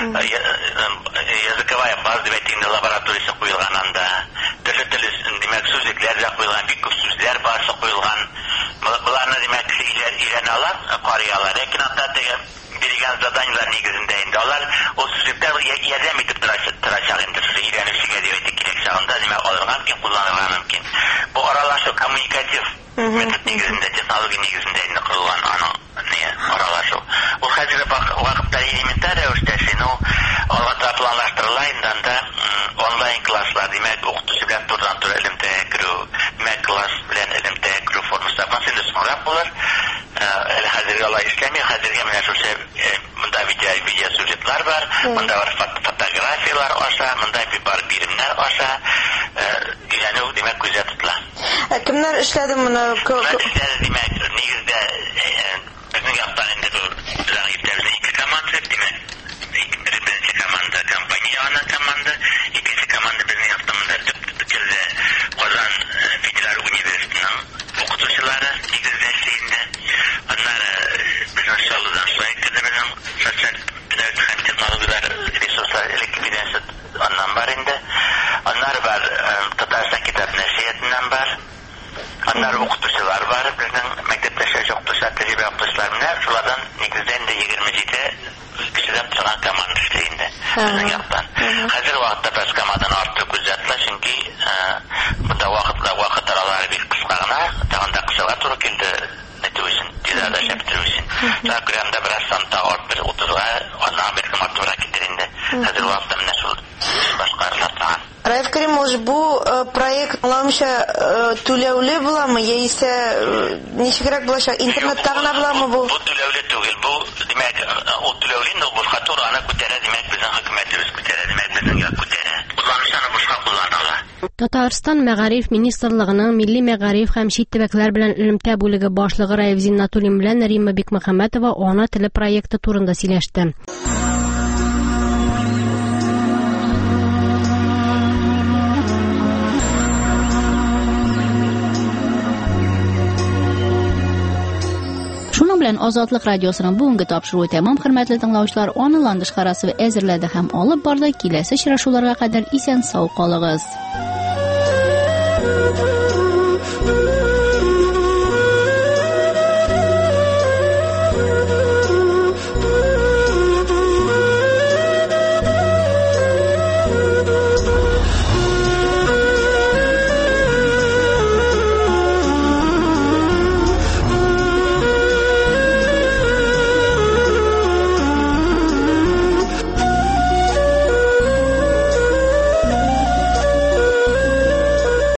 Языковая база дип әйткәндә лабораториясе куелган анда. Төрле димәк сүзлекләр дә куелган, бик күп сүзләр бар куелган. Буларны димәк өйрәнә алар, карыялар. Ләкин анда биргән заданиелар нигезендә инде алар ул сүзлектә ярдәм итеп торачак инде өйрәнүчегә дип әйтик кирәк чагында, димәк, алырга мөмкин, кулланырга мөмкин. Бу аралашу коммуникатив метод нигезендә, технология нигезендә инде корылган аның аралашу. Ул хәзерге вакытта элементар рәвештә алга планлаштырыла инде, анда онлайн класслар, димәк, укытучы белән турыдан-туры элемтәгә керү, димәк, класс белән элемтәгә керү формасы инде соңрак булыр. Әле хәзергә алай эшләми, хәзергә менә шушы монда видео сюжетлар бар, монда бар фотографиялар аша, монда бар биремнәр аша, өйрәнү, димәк, күзәтә тотыла. Кемнәр эшләде моны? Димәк, нигездә безнең яктан инде безнең иптәшләр 2 команда, димәк, беренче команда компанияның команда, икенче команда безнең яктан монда төрле Казан Федераль университетының укытучылары нигездә эшләйдә. Аннары безнең шалыдан шулай безнең социаль һәм технологиялар ресурслар электрикасы аннан бар инде. Аннары бар Татарстан китап нәшриятыннан бар. Аннары укытучылар бар, безнең мәктәптәшләр, укытучылар, тәҗрибә укытучылар менә шулардан нигездә инде 27 кешедән торган команда эшли инде безнең яктан. Хәзер вакытта без командадан артык күзәтелә, чөнки бunda вакыт аралары бик кыска гына, тагын да кысалар туры килде. Тизәдә шәптер өчен. Шуңа күрә анда бераз санта артып 30-га бу проект ламша түләүле буламы, яисә ничегрәк булачак? Интернетта гына буламы бу? Бу түләүле түгел. Бу димәк, ул түләүле, но бушка тур аны күтәрә, димәк, безнең хөкүмәтебез күтәрә, димәк, безнең як күтәрә. Ламшаны бушка кулланалар. Татарстан Мәгариф министрлыгының милли мәгариф һәм чит төбәкләр белән элемтә бүлеге башлыгы Раев Зиннатуллин белән Римма Бикмөхәммәтова ана теле проекты турында сөйләште. Шуның белән Азатлык радиосының бүгенге тапшыруы тәмам, хөрмәтле тыңлаучылар. Аны Ландыш карасы әзерләде һәм алып барды. Киләсе очрашуларга кадәр исән-сау калыгыз.